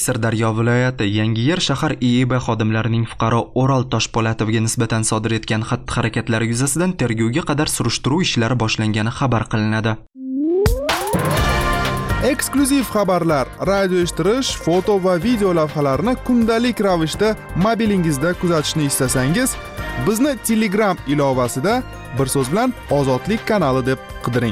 Sirdaryo viloyati Yangiyer shahar IIB xodimlarining fuqaro O'rol Toshpo'latovga nisbatan sodir etgan xatti-harakatlari yuzasidan tergovga qadar surishtiruv ishlari boshlangani xabar qilinadi. Eksklyuziv xabarlar, radio eshittirish, foto va video lavhalarni kundalik ravishda mobilingizda kuzatishni istasangiz, bizni Telegram ilovasida bir so'z bilan Ozodlik kanali deb qidiring.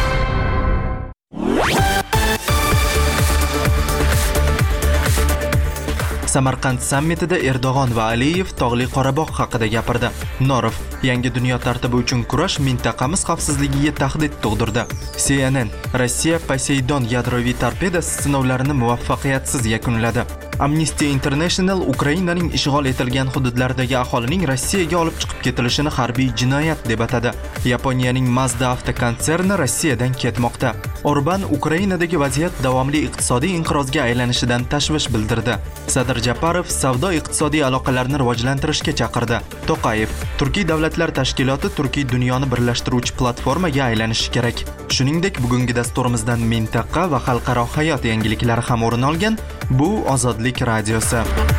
Samarqand sammitida Erdo'g'on va Aliyev Tog'li Qorabog' haqida gapirdi. Norov yangi dunyo tartibi uchun kurash mintaqamiz xavfsizligiga tahdid tug'dirdi. CNN Rossiya Poseidon yadroviy torpeda sinovlarini muvaffaqiyatsiz yakunladi. Amnesty International Ukrainaning ishg'ol etilgan hududlaridagi aholining Rossiyaga olib chiqib ketilishini harbiy jinoyat deb atadi. Yaponiyaning Mazda avtokonserni Rossiyadan ketmoqda. Orban Ukrainadagi vaziyat davomli iqtisodiy inqirozga aylanishidan tashvish bildirdi. Sadir Japarov savdo-iqtisodiy aloqalarni rivojlantirishga chaqirdi. To'qayev Turkiy davlatlar tashkiloti Turkiy dunyoni birlashtiruvchi platformaga aylanishi kerak. Shuningdek, bugungi dasturimizdan mintaqa va xalqaro hayot yangiliklari ham o'rin olgan. Bu Ozodlik radiosi.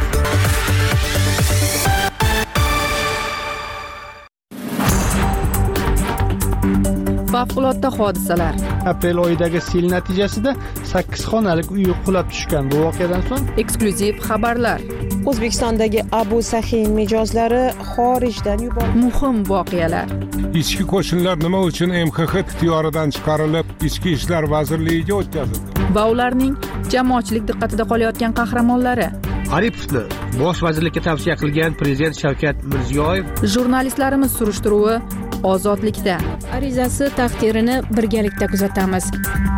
Favqulodda hodisalar. Aprel oyidagi sel natijasida 8 xonalik uy qulab tushgan. Bu voqeadan so'ng eksklyuziv xabarlar. O'zbekistondagi Abu Sahiy mijozlari xorijdan yuborildi. Muhim voqealar. Ichki qo'shinlar nima uchun MXX ixtiyoridan chiqarilib, Ichki ishlar vazirligiga o'tkazildi? Va ularning jamoatchilik diqqatida qolayotgan qahramonlari. Aripovni bosh vazirlikka tavsiya qilgan prezident Shavkat Mirziyoyev. Jurnalistlarimiz surishtiruvi Ozodlikda. Arizasi taqdirini birgalikda kuzatamiz.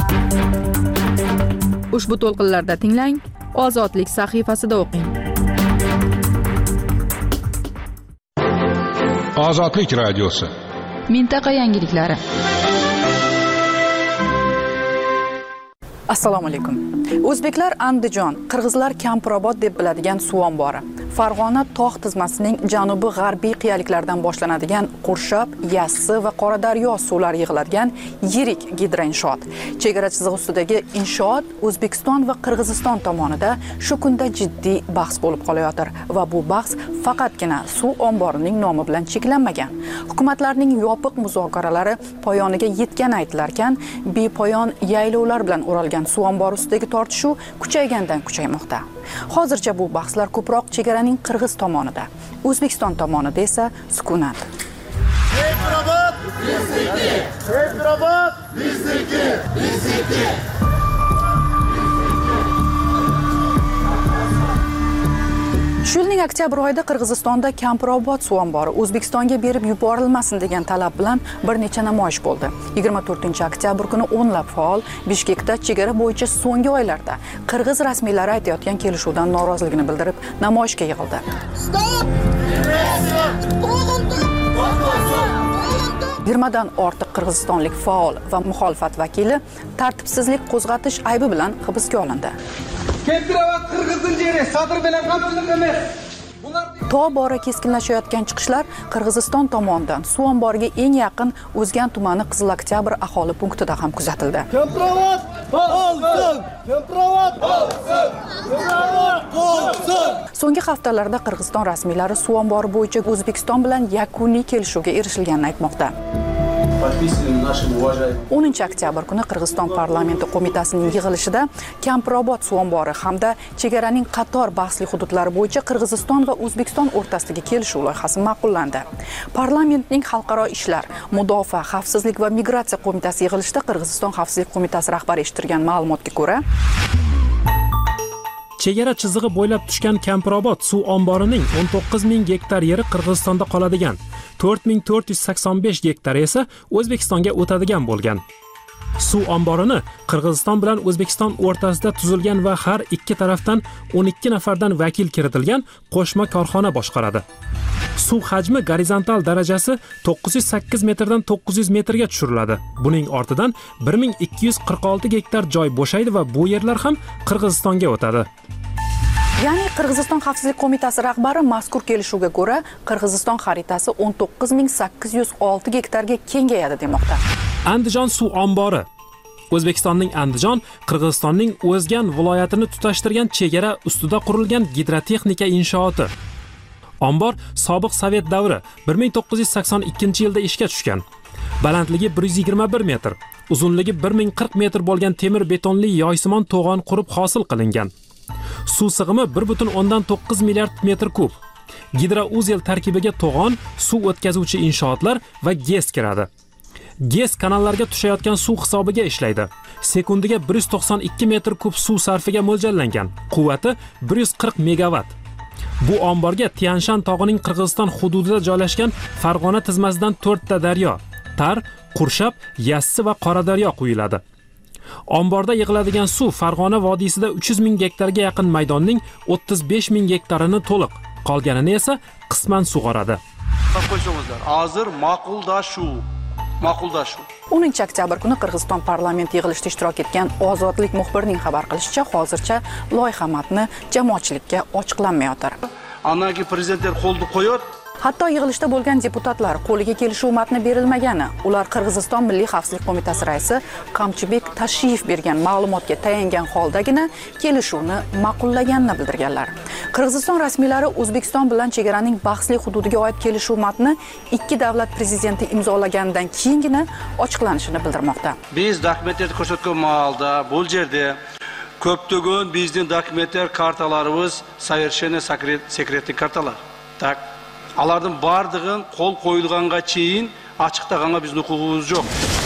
Ushbu to'lqinlarda tinglang, Ozodlik sahifasida o'qing. Ozodlik radiosi. Mintaqa yangiliklari. Assalomu alaykum. O'zbeklar Andijon, qirg'izlar Kampirobod deb biladigan suv ombori. Farg'ona tog' tizmasining janubi g'arbiy qiyaliklaridan boshlanadigan Qurshab, Yassi va Qoradaryo suvlari yig'iladigan yirik gidroinshoot. Chegara chizig'i ustidagi inshoot O'zbekiston va Qirg'iziston tomonida shu kunda jiddiy bahs bo'lib qolayotir va bu bahs faqatgina suv omborining nomi bilan cheklanmagan. Hukumatlarning yopiq muzokaralari poyoniga yetgani aytilarkan, bepoyon yaylovlar bilan o'ralgan suv ombori ustidagi tortishuv kuchaygandan kuchaymoqda. Hozircha bu bahslar ko'proq chegaraning Qirg'iz tomonida, O'zbekiston tomonida esa sukunat. Shu yilning oktyabr oyida Qirg'izistonda Kampirobod suv ombori O'zbekistonga berib yuborilmasin degan talab bilan bir necha namoyish bo'ldi. 24-oktyabr kuni o'nlab faol Bishkekda chegara bo'yicha so'nggi oylarda Qirg'iz rasmiylari aytayotgan kelishuvdan noroziligini bildirib namoyishga yig'ildi. Stop! 20dan ortiq qirg'izistonlik faol va muxolifat vakili tartibsizlik qo'zg'atish aybi bilan hibsga olindi. Tobora keskinlashayotgan chiqishlar Qirg'iziston tomonidan suv omboriga eng yaqin O'zgan tumani Qizil Oktyabr aholi punktida ham kuzatildi. So'nggi haftalarda Qirg'iziston rasmiylari suv ombori bo'yicha O'zbekiston bilan yakuniy kelishuvga erishilganini aytmoqda. 10-oktyabr kuni Qirg'iziston parlamenti qo'mitasining yig'ilishida Kampirobod suv ombori hamda chegaraning qator bahsli hududlari bo'yicha Qirg'iziston va O'zbekiston o'rtasidagi kelishuv loyihasi ma'qullandi. Parlamentning xalqaro ishlar, mudofaa, xavfsizlik va migratsiya qo'mitasi yig'ilishida Qirg'iziston xavfsizlik qo'mitasi rahbari eshittirgan ma'lumotga ko'ra, chegara chizig'i bo'ylab tushgan Kampirobod suv omborining 19,000 gektar yeri Qirg'izistonda qoladigan, 4,485 gektar esa O'zbekistonga o'tadigan bo'lgan. Suv omborini Qirg'iziston bilan O'zbekiston o'rtasida tuzilgan va har ikki tarafdan 12 nafardan vakil kiritilgan qo'shma korxona boshqaradi. Suv hajmi gorizontal darajasi 908 metrdan 900 metrga tushiriladi. Buning ortidan 1246 gektar joy bo'shaydi va bu yerlar ham Qirg'izistonga o'tadi. Ya'ni Qirg'iziston xavfsizlik qo'mitasi rahbari mazkur kelishuvga ko'ra Qirg'iziston xaritasi 19,806 gektarga kengayadi demoqda. Andijon suv ombori O'zbekistonning Andijon, Qirg'izistonning O'zgan viloyatini tutashtirgan chegara ustida qurilgan gidrotexnika inshooti. Ombor sobiq Sovet davri 1982-yilda ishga tushgan. Balandligi 121 metr, uzunligi 1040 metr bo'lgan temir betonli yoysimon to'g'on qurib hosil qilingan. Suv sig'imi 1.9 milliard metr kub. Gidrouzel tarkibiga to'g'on, suv o'tkazuvchi inshootlar va GES kiradi. GES kanallarga tushayotgan suv hisobiga ishlaydi. Sekundiga 192 metr kub suv sarfiga mo'ljallangan. Quvvati 140 megawatt. Bu omborga Tianshan tog'ining Qirg'iziston hududida joylashgan Farg'ona tizmasidan 4 ta daryo, Tar, Qurshab, Yassi va Qoradaryo quyiladi. Omborda yig'iladigan suv Farg'ona vodiysida 300 ming gektarga yaqin maydonning 35 ming gektarini to'liq, qolganini esa qisman sug'oradi. Hozir ma'quldashuv 10 oktyabr kuni Qirg'iziston parlament yig'ilishida ishtirok etgan Ozodlik muxbirining xabar qilishicha, hozircha loyiha matni jamoatchilikka ochiqlanmayotir. Anaki prezidentlar qo'lni qo'yadi. Hatto yig'ilishda bo'lgan deputatlar qo'liga kelishuv matni berilmagani, ular Qirg'iziston Milliy xavfsizlik qo'mitasi raisi Qamchibek Tashiyev bergan ma'lumotga tayangan holdagina kelishuvni ma'qullaganini bildirganlar. Qirg'iziston rasmiylari O'zbekiston bilan chegaraning bahsli hududiga oid kelishuv matni ikki davlat prezidenti imzolaganidan keyingina ochiqlanishini bildirmoqda. Biz dokumentlarni ko'rsatgan holda bu yerda ko'ptagan bizning dokumentlar kartalarimiz совершенно sekretli kartalar. Tak Alardan bardığın qol qo'yilganға чейин açıqtaganga bizning huquqimiz yo'q.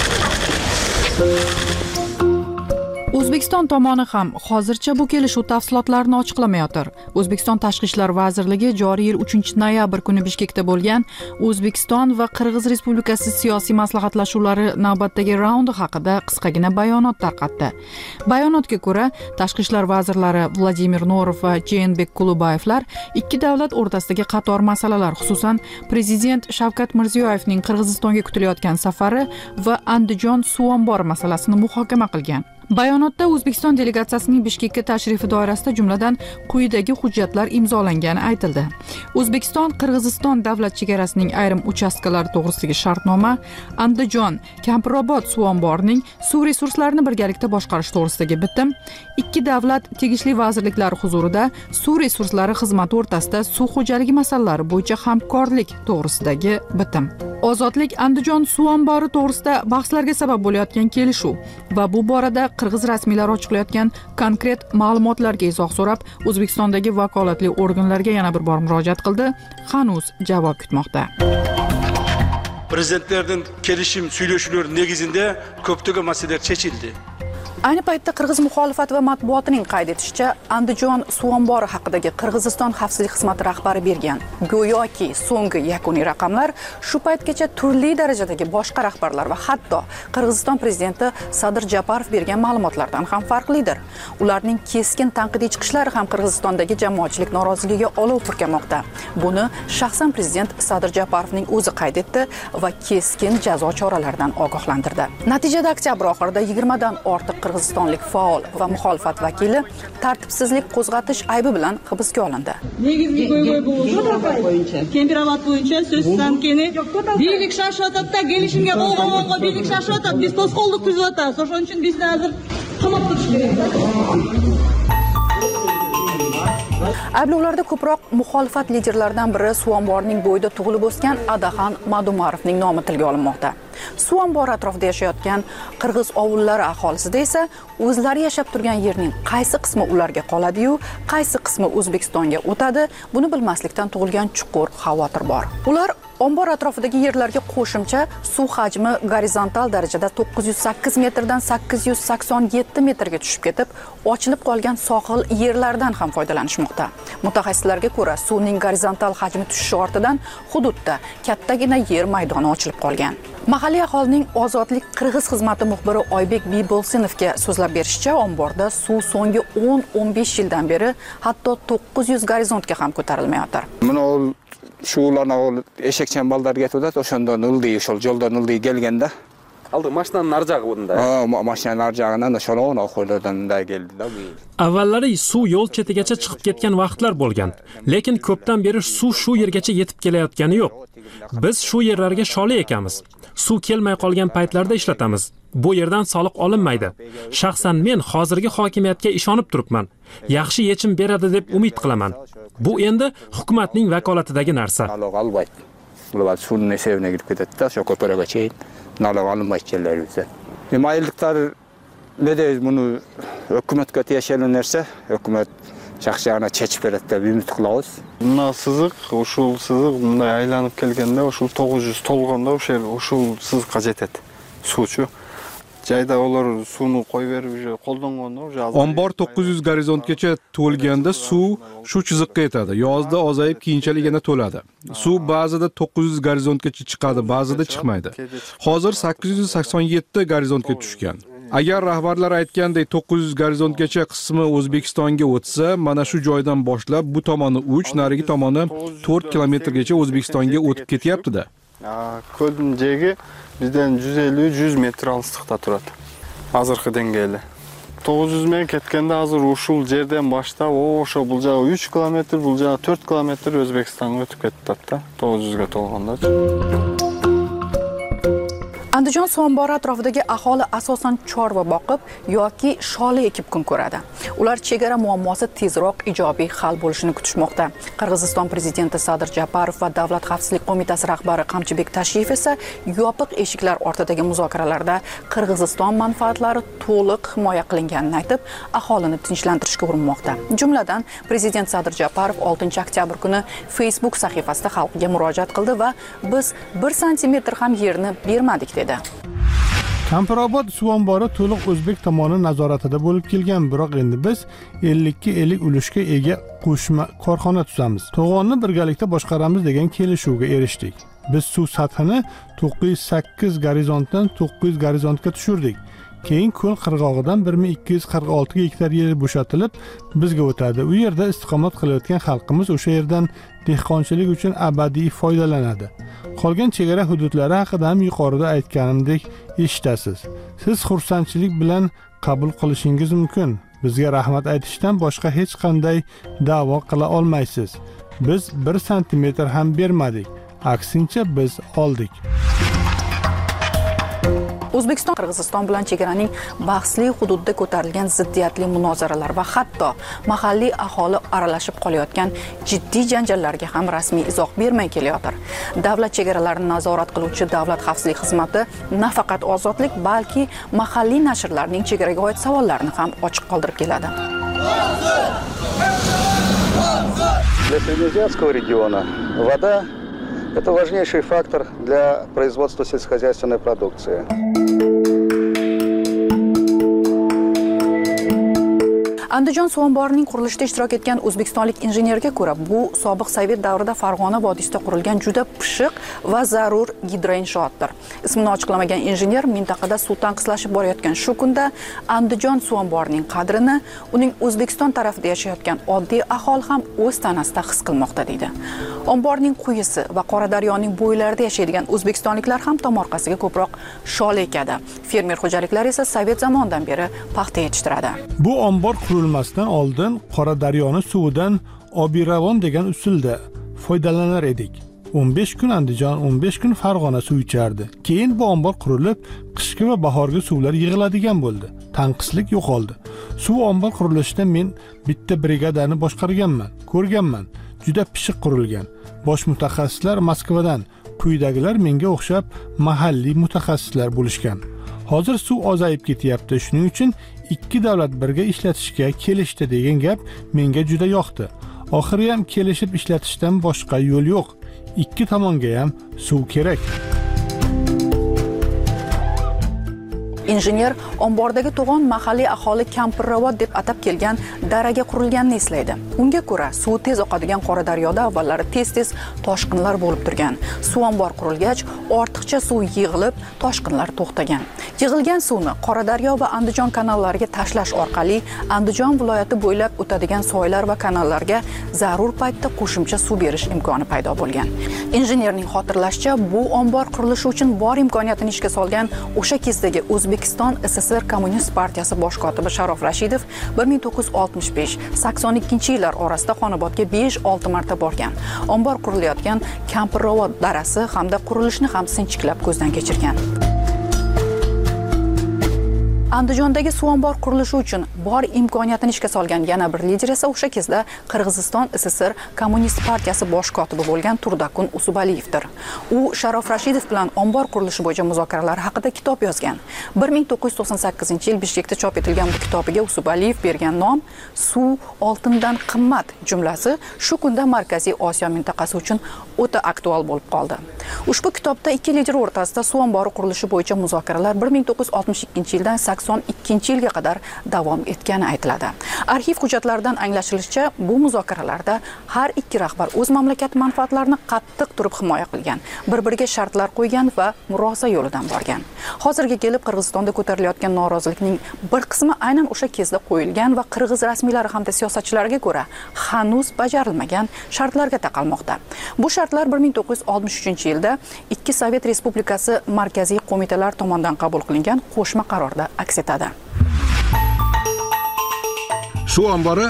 O'zbekiston tomoni ham hozircha bu kelishuv tafsilotlarini ochiqlamayotir. O'zbekiston Tashqi ishlar vazirligi joriy yil 3-noyabr kuni Bishkekda bo'lgan O'zbekiston va Qirg'iz Respublikasi siyosiy maslahatlashuvlari navbatdagi raundi haqida qisqagina bayonot tarqatdi. Bayonotga ko'ra, Tashqi ishlar vazirlari Vladimir Norov va Jeenbek Kulubayevlar ikki davlat o'rtasidagi qator masalalar, xususan prezident Shavkat Mirziyoyevning Qirg'izistonga kutilayotgan safari va Andijon suv ombori masalasini muhokama qilgan. Bayonotda O'zbekiston delegatsiyasining Bishkekka tashrifi doirasida jumladan quyidagi hujjatlar imzolangani aytildi. O'zbekiston Qirg'iziston davlat chegarasining ayrim uchastkalari to'g'risidagi shartnoma, Andijon, Kampirobod suv omborining suv resurslarini birgalikda boshqarish to'g'risidagi bitim, ikki davlat tegishli vazirliklari huzurida suv resurslari xizmati o'rtasida suv xo'jaligi masalalari bo'yicha hamkorlik to'g'risidagi bitim. Ozodlik Andijon suv ombori to'g'risida bahslarga sabab bo'layotgan kelishuv va bu borada Qirg'iz rasmiylari ochiqlayotgan konkret ma'lumotlarga izoh so'rab, O'zbekistondagi vakolatli organlarga yana bir bor murojaat qildi. Hanuz javob kutmoqda. Prezidentlarning kelishim suylashuvlari negizida ko'ptagan masalalar chechildi. Ayni paytda Qirg'iz muxolifati va matbuotining qayd etishicha, Andijon suv ombori haqidagi Qirg'iziston xavfsizlik xizmati rahbari bergan go'yoki so'nggi yakuniy raqamlar shu paytgacha turli darajadagi boshqa rahbarlar va hatto Qirg'iziston prezidenti Sadir Japarov bergan ma'lumotlardan ham farqlidir. Ularning keskin tanqidiy chiqishlari ham Qirg'izistondagi jamoatchilik noroziligiga olov purkamoqda. Buni shaxsan prezident Sadir Japarovning o'zi qayd etdi va keskin jazo choralaridan ogohlantirdi. Natijada oktyabr oxirida 20 dan ortiq Qirg'izistonlik faol va muxolifat vakili tartibsizlik qo'zg'atish aybi bilan hibsga olindi. Negizgi temperat bo'yicha so'zdan keyin birlik shashotda kelishimga bo'lganga birlik shashotda biz to'sqinlik tuzyapmiz. O'shaning uchun bizni hozir qamoqqa turish kerak. Ayblovlarda ko'proq muxolifat liderlaridan biri suv omborining bo'yida tug'ilib o'sgan Adaxon Madumarovning nomi tilga olinmoqda. Suv ombori atrofida yashayotgan qirg'iz ovullari aholisida esa o'zlari yashab turgan yerning qaysi qismi ularga qoladi-yu, qaysi qismi O'zbekistonga o'tadi, buni bilmaslikdan tug'ilgan chuqur xavotir bor. Ular ombor atrofidagi yerlarga qo'shimcha suv hajmi gorizontal darajada 908 metrdan 887 metrga tushib ketib, ochilib qolgan sohil yerlardan ham foydalanishmoqda. Mutaxassislarga ko'ra, suvning gorizontal hajmi tushishi ortidan hududda kattagina yer maydoni ochilib qolgan. Mahalliy aholining Ozodlik Qirg'iz xizmati muxbiri Oybek Bibolsinovga so'zlab berishicha, omborda suv so'nggi 10-15 yildan beri hatto 900 gorizontga ham ko'tarilmayotir. Shularni eshakchan baldarga ketadi, o'shanda nildi, o'shal yo'lda nildi kelganda Aldı maşinanın nar jagı bunda. Maşinanın nar jagından da şolog'un qo'llardan da keldi-da bu. Avvallari suv yo'l chetigacha chiqib ketgan vaqtlar bo'lgan, lekin ko'pdan beri suv shu yergacha yetib kelayotgani yo'q. Biz shu yerlarga sholi ekamiz. Suv kelmay qolgan paytlarda ishlatamiz. Bu yerdan soliq olinmaydi. Shaxsan men hozirgi hokimiyatga ishonib turibman. Yaxshi yechim beradi deb umid qilaman. Bu endi hukumatning vakolatidagi narsa. Bular suvning sevine girib ketadi-da, shu ko'pirgacha naloq olinmaydilar bizda. Mayilliklar ne deyiz bunu hukumatga tegishli narsa, hukumat şahsiyana çechib beradi deb umid qilamiz. Bunda sızık, uşul sızık bunday aylanıp kelgende uşul 900 tolganda uşul sızıkka жетет. Suçu. Jayda ular suvni qo'yib berib qo'llanganda ombor 900 gorizontgacha to'lganda suv shu chiziqqa yetadi. Yozda ozayib keyinchalik yana to'ladi. Suv ba'zida 900 gorizontgacha chiqadi, ba'zida chiqmaydi. Hozir 887 gorizontga tushgan. Agar rahbarlar aytgandek 900 gorizontgacha qismi O'zbekistonga o'tsa, mana shu joydan boshlab bu tomoni 3, narigi tomoni 4 kilometrgacha O'zbekistonga o'tib ketyapti-da. Ko'lning jegi bizden 150-100 metr alçılıkta turadi. Hazırkı dengeli. 900 metr ketkende hazır uşul yerden başta oşo bulacağı 3 kilometr, bulacağı 4 kilometr Özbekistan'a ötüp ketdi. 900'ga to'lganda. Andijon suv ombori atrofidagi aholi asosan chorva boqib yoki sholi ekib kun ko'radi. Ular chegara muammosi tezroq ijobiy hal bo'lishini kutishmoqda. Qirg'iziston prezidenti Sadir Japarov va Davlat xavfsizlik qo'mitasi rahbari Qamchibek Tashiyev esa yopiq eshiklar ortidagi muzokaralarda Qirg'iziston manfaatlari to'liq himoya qilinganini aytib, aholini tinchlantirishga urinmoqda. Jumladan, prezident Sadir Japarov 6-oktyabr kuni Facebook sahifasida xalqqa murojaat qildi va biz 1 santimetr ham yerni bermadik dedi. Kampirobod suv ombori to'liq o'zbek tomoni nazoratida bo'lib kelgan, biroq endi biz 50 ga 50 ulushga ega qo'shma korxona tuzamiz. To'g'onni birgalikda boshqaramiz degan kelishuvga erishdik. Biz suv sathini 908 gorizontdan 900 gorizontga tushirdik. Keyin ko'l qirg'og'idan 1246 gektar yer bo'shatilib bizga o'tadi. U yerda istiqomat qilayotgan xalqimiz o'sha yerdan dehqonchilik uchun abadiy foydalanadi. Qolgan chegara hududlari haqida ham yuqorida aytganimdek eshitasiz. Siz xursandchilik bilan qabul qilishingiz mumkin. Bizga rahmat aytishdan boshqa hech qanday da'vo qila olmaysiz. Biz 1 santimetr ham bermadik. Aksincha biz oldik. O'zbekiston Qirg'iziston bilan chegaraning bahsli hududida ko'tarilgan ziddiyatli munozaralar va hatto mahalliy aholi aralashib qolayotgan jiddiy janjallarga ham rasmiy izoh bermay kelayotir. Davlat chegaralarini nazorat qiluvchi Davlat xavfsizlik xizmati nafaqat ozodlik, balki mahalliy nashrlarning chegaraga oid savollarini ham ochiq qoldirib keladi. Для Среднеазиатского региона вода – это важнейший фактор для производства сельскохозяйственной продукции. Andijon suv omborining qurilishida ishtirok etgan o'zbekistonlik injenerga ko'ra, bu sobiq Sovet davrida Farg'ona vodiysida qurilgan juda pishiq va zarur gidroinshoatdir. Ismini ochiqlamagan injener mintaqada suv tanqislashib borayotgan shu kunda Andijon suv omborining qadrini uning O'zbekiston tarafida yashayotgan oddiy aholi ham o'z tanasida his qilmoqda deydi. Omborning quyisi va Qoradaryoning bo'ylarida yashaydigan o'zbekistonliklar ham tomorqasiga ko'proq shol ekadi. Fermer xo'jaliklari esa Sovet zamonidan beri paxta yetishtiradi. Bu ombor qurilmasidan oldin Qoradaryoning suvidan obiravon degan usulda foydalanar edik. 15 kun Andijon, 15 kun Farg'ona suv ichardi. Keyin bu ombor qurilib, qishki va bahorgi suvlar yig'iladigan bo'ldi. Tanqislik yo'qoldi. Suv ombor qurilishida men bitta brigadani boshqarganman, ko'rganman. Juda pishiq qurilgan. Bosh mutaxassislar Moskvadan, quyidagilar menga o'xshab mahalliy mutaxassislar bo'lishgan. Hozir suv ozayib ketyapti. Shuning uchun ikki davlat birga ishlatishga kelishdi degan gap menga juda yoqdi. Oxiri ham kelishib ishlatishdan boshqa yo'l yo'q. Ikki tomonga ham suv kerak. Injener ombordagi to'g'on mahalliy aholi Kampirobod deb atab kelgan daraga qurilganini eslaydi. Unga ko'ra, suv tez oqadigan Qoradaryoda avvallari tez-tez toshqinlar bo'lib turgan. Suv ombor qurilgach, ortiqcha suv yig'ilib, toshqinlar to'xtagan. Yig'ilgan suvni Qoradaryo va Andijon kanallariga tashlash orqali Andijon viloyati bo'ylab o'tadigan soylar va kanallarga zarur paytda qo'shimcha suv berish imkoni paydo bo'lgan. Injenerning xotirlashicha, bu ombor qurilishi uchun bor imkoniyatini ishga solgan o'sha kezdagi O'zbekiston SSR Kommunist partiyasi bosh kotibi Sharof Rashidov 1965-82-yillar orasida Xonobodga 5-6 marta borgan. Ombor qurilayotgan Kampirrovod darasi hamda qurilishni ham sinchiklab ko'zdan kechirgan. Andijondagi suv ombor qurilishi uchun bor imkoniyatini ishga solgan yana bir lider esa o'sha kezda Qirg'iziston SSR Kommunist partiyasi bosh kotibi bo'lgan Turdakun Usubaliyevdir. U Sharof Rashidov bilan ombor qurilishi bo'yicha muzokaralar haqida kitob yozgan. 1998-yil Bishkekda chop etilgan bu kitobiga Usubaliyev bergan nom "Suv oltindan qimmat" jumlasi shu kunda Markaziy Osiyo mintaqasi uchun o'ta aktual bo'lib qoldi. Ushbu kitobda ikki lider o'rtasida suv ombori qurilishi bo'yicha muzokaralar 1962-yildan 1982-yilga qadar davom etgani aytiladi. Arxiv hujjatlaridan anglashilishicha, bu muzokaralarda har ikki rahbar o'z mamlakat manfaatlarini qattiq turib himoya qilgan, bir-biriga shartlar qo'ygan va murosa yo'lidan borgan. Hozirga kelib Qirg'izistonda ko'tarilayotgan norozilikning bir qismi aynan o'sha kezda qo'yilgan va qirg'iz rasmiylari hamda siyosatchilariga ko'ra hanuz bajarilmagan shartlarga taqalmoqda. Bu shartlar 1963-yilda ikki Sovet Respublikasi markaziy qo'mitalari tomonidan qabul qilingan qo'shma qarorda aks etadi. Suv ombori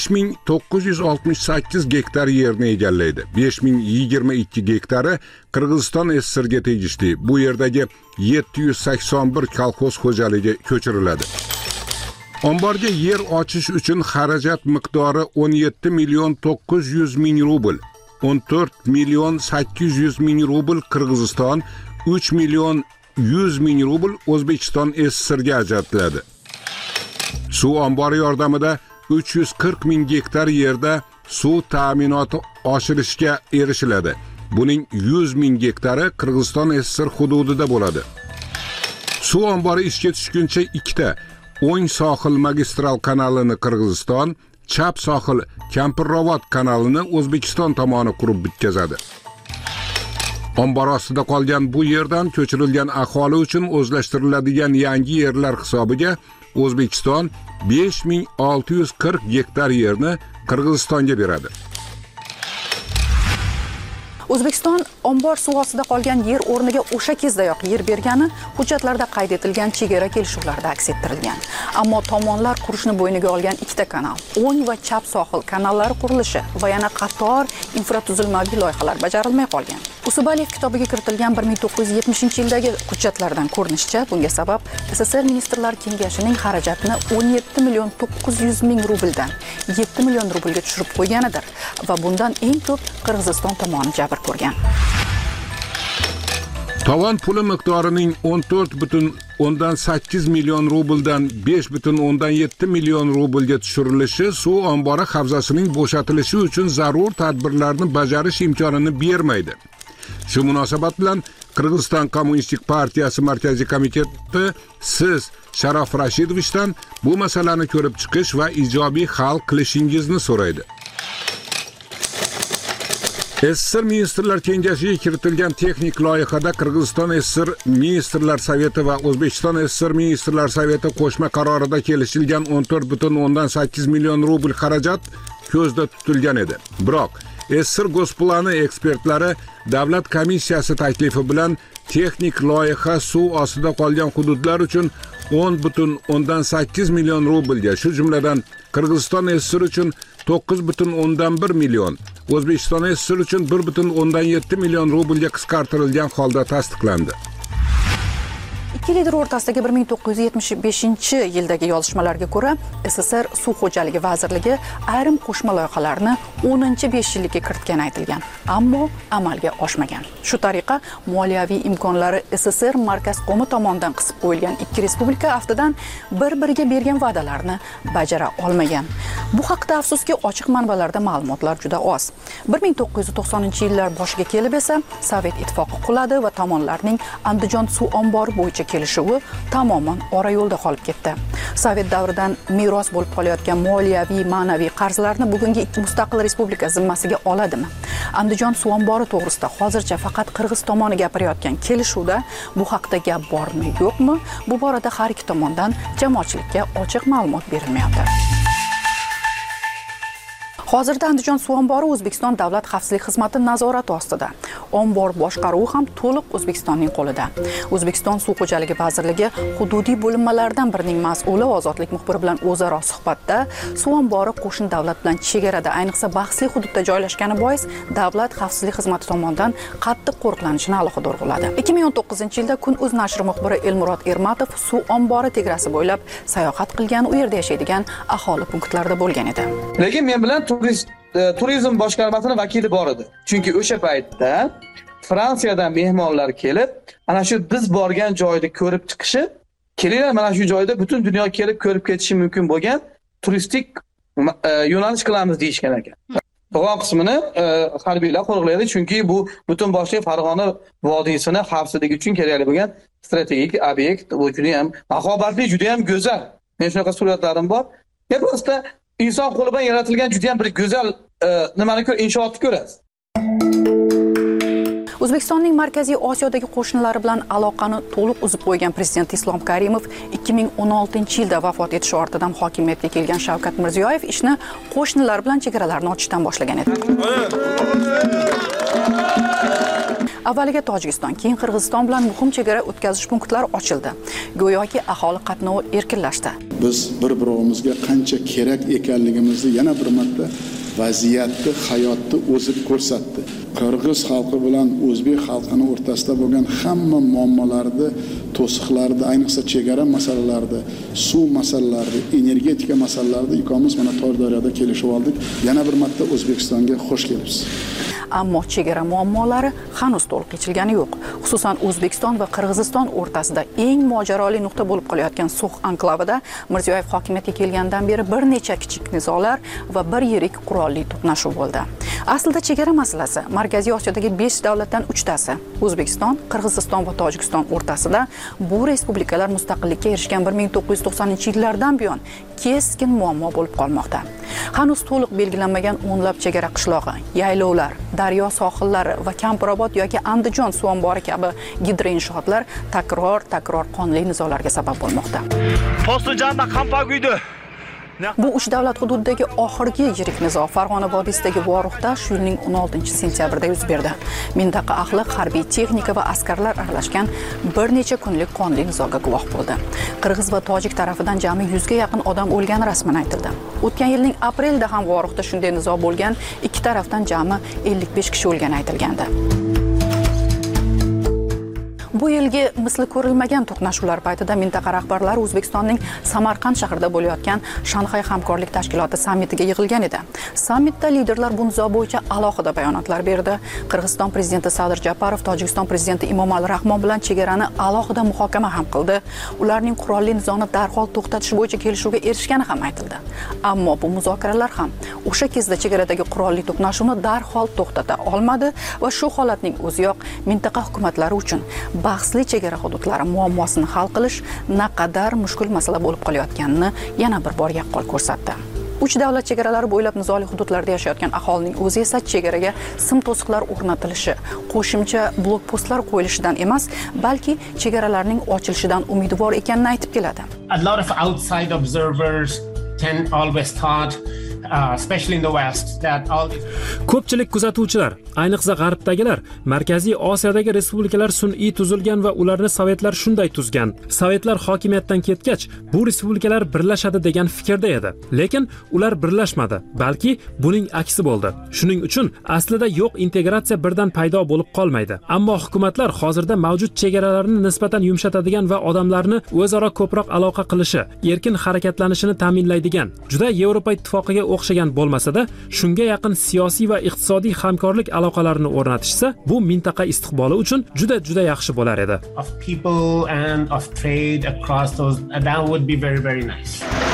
5968 gektar yerni egallaydi. 5022 gektari Qirg'iziston SSRga tegishli. Bu yerdagi 781 kolxoz xo'jaligi ko'chiriladi. Omborga yer ochish uchun xarajat miqdori 17 million 900 ming rubl, 14 million 800 ming rubl Qirg'iziston, 3 million 100 ming rubl O'zbekiston SSRga ajratiladi. Suv ombori yordamida 340 ming gektar yerda suv ta'minoti oshirishga erishiladi. Buning 100 ming gektari Qirg'iziston SSR hududida bo'ladi. Suv ombori ishga tushguncha ikkita o'ng sohil magistral kanalini Qirg'iziston, chap sohil Kampirrovod kanalini O'zbekiston tomoni qurib bitkazadi. Ombor ostida qolgan bu yerdan ko'chirilgan aholi uchun o'zlashtiriladigan yangi yerlar hisobiga O'zbekiston 5640 gektar yerni Qirg'izistonga beradi. O'zbekiston ombor suv ostida qolgan yer o'rniga o'sha kezdayoq yer bergani hujjatlarda qayd etilgan chegara kelishuvlarida aks ettirilgan. Ammo tomonlar qurishni bo'yniga olgan ikkita kanal, o'ng va chap sohil kanallari qurilishi va yana qator infratuzilmaviy loyihalar bajarilmay qolgan. Usubaliyev kitobiga kiritilgan 1970-yildagi hujjatlardan ko'rinishicha, bunga sabab SSR Ministrlar Kengashining xarajatini 17 million 900 ming rubldan 7 million rublga tushirib qo'yganidir va bundan eng ko'p Qirg'iziston tomoni jabr ko'rgan. Tovon puli miqdorining 14,8 million rubldan 5,7 million rublga tushirilishi suv ombori havzasining bo'shatilishi uchun zarur tadbirlarni bajarish imkonini bermaydi. Shu munosabat bilan Qirg'iziston Kommunistik partiyasi markaziy komiteti siz Sharof Rashidovichdan bu masalani ko'rib chiqish va ijobiy hal qilishingizni so'raydi. SSR Ministrlar Kengashiga kiritilgan texnik loyihada Qirg'iziston SSR Ministrlar Совeti va O'zbekiston SSR Ministrlar Совeti qo'shma qarorida kelishilgan 14,8 million rubl xarajat ko'zda tutilgan edi. Biroq SSR Госплani ekspertlari davlat komissiyasi taklifi bilan texnik loyiha suv ostida qolgan hududlar uchun 10,8 million rublga, shu jumladan Qirg'iziston SSR uchun 9,1 million, O'zbekiston SSR uchun 1,7 million rublga qisqartirilgan holda tasdiqlandi. Ikki lider o'rtasidagi 1975-yildagi yozishmalarga ko'ra, SSR Suv xo'jaligi vazirligi ayrim qo'shma loyihalarni 10-5-yillikka kiritgani aytilgan, ammo amalga oshmagan. Shu tariqa moliyaviy imkonlari SSR markaz qo'mi tomonidan qisib qo'yilgan ikki respublika aftidan bir-biriga bergan va'dalarni bajara olmagan. Bu haqda afsuski ochiq manbalarda ma'lumotlar juda oz. 1990-yillar boshiga kelib esa Sovet ittifoqi quladi va tomonlarning Andijon suv ombori bo'yicha kelishuvi tamoman ora yo'lda qolib ketdi. Sovet davridan meros bo'lib qolayotgan moliyaviy, ma'naviy qarzlarni bugungi mustaqil respublika zimmasiga oladimi? Andijon suv ombori to'g'risida hozircha faqat Qirg'iz tomoni gapirayotgan kelishuvda bu haqda gap bormi, yo'qmi? Bu borada har ikki tomondan jamoatchilikka ochiq ma'lumot berilmayapti. Hozirda Andijon suv ombori O'zbekiston Davlat xavfsizlik xizmati nazorati ostida. ombor boshqaruvi ham to'liq O'zbekistonning qo'lida. O'zbekiston Suv xo'jaligi vazirligi hududiy bo'linmalaridan birining mas'uli Ozodlik muxbiri bilan o'zaro suhbatda suv ombori qo'shni davlat bilan chegarada, ayniqsa bahsli hududda joylashgani bois davlat xavfsizlik xizmati tomonidan qattiq qo'riqlanishini alohida urg'uladi. 2019-yilda Kun.uz nashri muxbiri Elmurod Ermatov suv ombori tegrasi bo'ylab sayohat qilgan, u yerda yashaydigan aholi punktlarida bo'lgan edi. Lekin men bilan turizm boshqarmasining vakili bor edi. Chunki o'sha paytda Fransiyadan mehmonlar kelib, ana shu biz borgan joyni ko'rib chiqishi, kelinglar mana shu joyda butun dunyo kelib ko'rib ketishi mumkin bo'lgan turistik yo'nalish qilamiz deyishgan ekan. Qolgan qismini harbiylar qo'riqlaydi, chunki bu butun boshli Farg'ona vodiysini xavfsizligi uchun kerakli bo'lgan strategik obyekt, bu juda ham mahobatli, juda ham go'zal. Men shunaqa suratlarim bor. Просто inson qo'li bilan yaratilgan juda ham bir go'zal nimani inshootni ko'rasiz. O'zbekistonning Markaziy Osiyodagi qo'shnilari bilan aloqani to'liq uzib qo'ygan prezident Islom Karimov 2016-yilda vafot etishi ortidan hokimiyatga kelgan Shavkat Mirziyoyev ishni qo'shnilar bilan chegaralarni ochishdan boshlagan edi. Avvaliga Tojikiston, keyin Qirg'iziston bilan muhim chegara o'tkazish punktlari ochildi. Go'yoki aholi qatnovi erkinlashdi. Biz bir-birimizga qancha kerak ekanligimizni yana bir marta vaziyatni, hayotni o'zi ko'rsatdi. Qirg'iz xalqi bilan o'zbek xalqining o'rtasida bo'lgan hamma muammolarni, to'siqlarni, ayniqsa chegara masalalarida, suv masalalarida, energetika masalalarida ikkomiz mana Tordaryoda kelishib oldik. Yana bir marta O'zbekistonga xush kelibsiz. Ammo chegara muammolari hanuz to'liq yechilgani yo'q. Xususan O'zbekiston va Qirg'iziston o'rtasida eng mojaroli nuqta bo'lib qolayotgan So'x anklavida Mirziyoyev hokimiyatga kelgandan beri bir necha kichik nizolar va bir yirik qurolli to'qnashuv bo'ldi. Aslida chegara masalasi Markaziy Osiyodagi 5 davlatdan 3tasi, O'zbekiston, Qirg'iziston va Tojikiston o'rtasida bu respublikalar mustaqillikka erishgan 1990-yillardan buyon keskin muammo bo'lib qolmoqda. Hanuz to'liq belgilanmagan o'nlab chegara qishlog'i, yaylovlar, daryo sohillari va Kampirobod yoki Andijon suv ombori kabi gidroinshootlar takror qonli nizolarga sabab bo'lmoqda. Postujanda Qampaguydi. Bu 3 davlat hududidagi oxirgi yirik nizo Farg'ona vodiysidagi Voruxda shu yilning 16-sentyabrida yuz berdi. Mintaqa ahli harbiy texnika va askarlar aralashgan bir necha kunlik qonli nizoga guvoh bo'ldi. Qirg'iz va tojik tarafidan jami 100 ga yaqin odam o'lgani rasman aytildi. O'tgan yilning aprelida ham Voruxda shunday nizo bo'lgan, ikki tarafdan jami 55 kishi o'lgani aytilgandi. Bu yilgi misli ko'rilmagan to'qnashuvlar paytida mintaqa rahbarlari O'zbekistonning Samarqand shahrida bo'layotgan Shanxay hamkorlik tashkiloti sammitiga yig'ilgan edi. Sammitda liderlar bu nizo bo'yicha alohida bayonotlar berdi. Qirg'iziston prezidenti Sadir Japarov Tojikiston prezidenti Emomali Rahmon bilan chegarani alohida muhokama ham qildi. Ularning qurolli nizoni darhol to'xtatish bo'yicha kelishuvga erishgani ham aytildi. Ammo bu muzokaralar ham o'sha kezda chegaradagi qurolli to'qnashuvni darhol to'xtata olmadi va shu holatning o'ziyoq mintaqa hukumatlari uchun bahsli chegara hududlari muammosini hal qilish naqadar mushkul masala bo'lib qolayotganini yana bir bor yaqqol ko'rsatdi. 3 davlat chegaralari bo'ylab nizoli hududlarda yashayotgan aholining o'zi esa chegaraga sim to'siqlar o'rnatilishi, qo'shimcha blokpostlar qo'yilishidan emas, balki chegaralarning ochilishidan umidvor ekanini aytib keladi. A lot of outside observers can always thought especially in the west that all ko'pchilik kuzatuvchilar, ayniqsa g'arbdagilar, Markaziy Osiyodagi respublikalar sun'iy tuzilgan va ularni sovetlar shunday tuzgan. Sovetlar hokimiyatdan ketgach, bu respublikalar birlashadi degan fikrda edi. Lekin ular birlashmadi, balki buning aksi bo'ldi. Shuning uchun aslida yo'q integratsiya birdan paydo bo'lib qolmaydi. Ammo hukumatlar hozirda mavjud chegaralarni nisbatan yumshatadigan va odamlarni o'zaro ko'proq aloqa qilishi, erkin harakatlanishini ta'minlaydigan, juda Yevropa ittifoqiga o'xshagan bo'lmasa-da, shunga yaqin siyosiy va iqtisodiy hamkorlik aloqalarini o'rnatishsa, bu mintaqa istiqboli uchun juda yaxshi bo'lar edi. Of people and of trade across those, that would be very, very nice.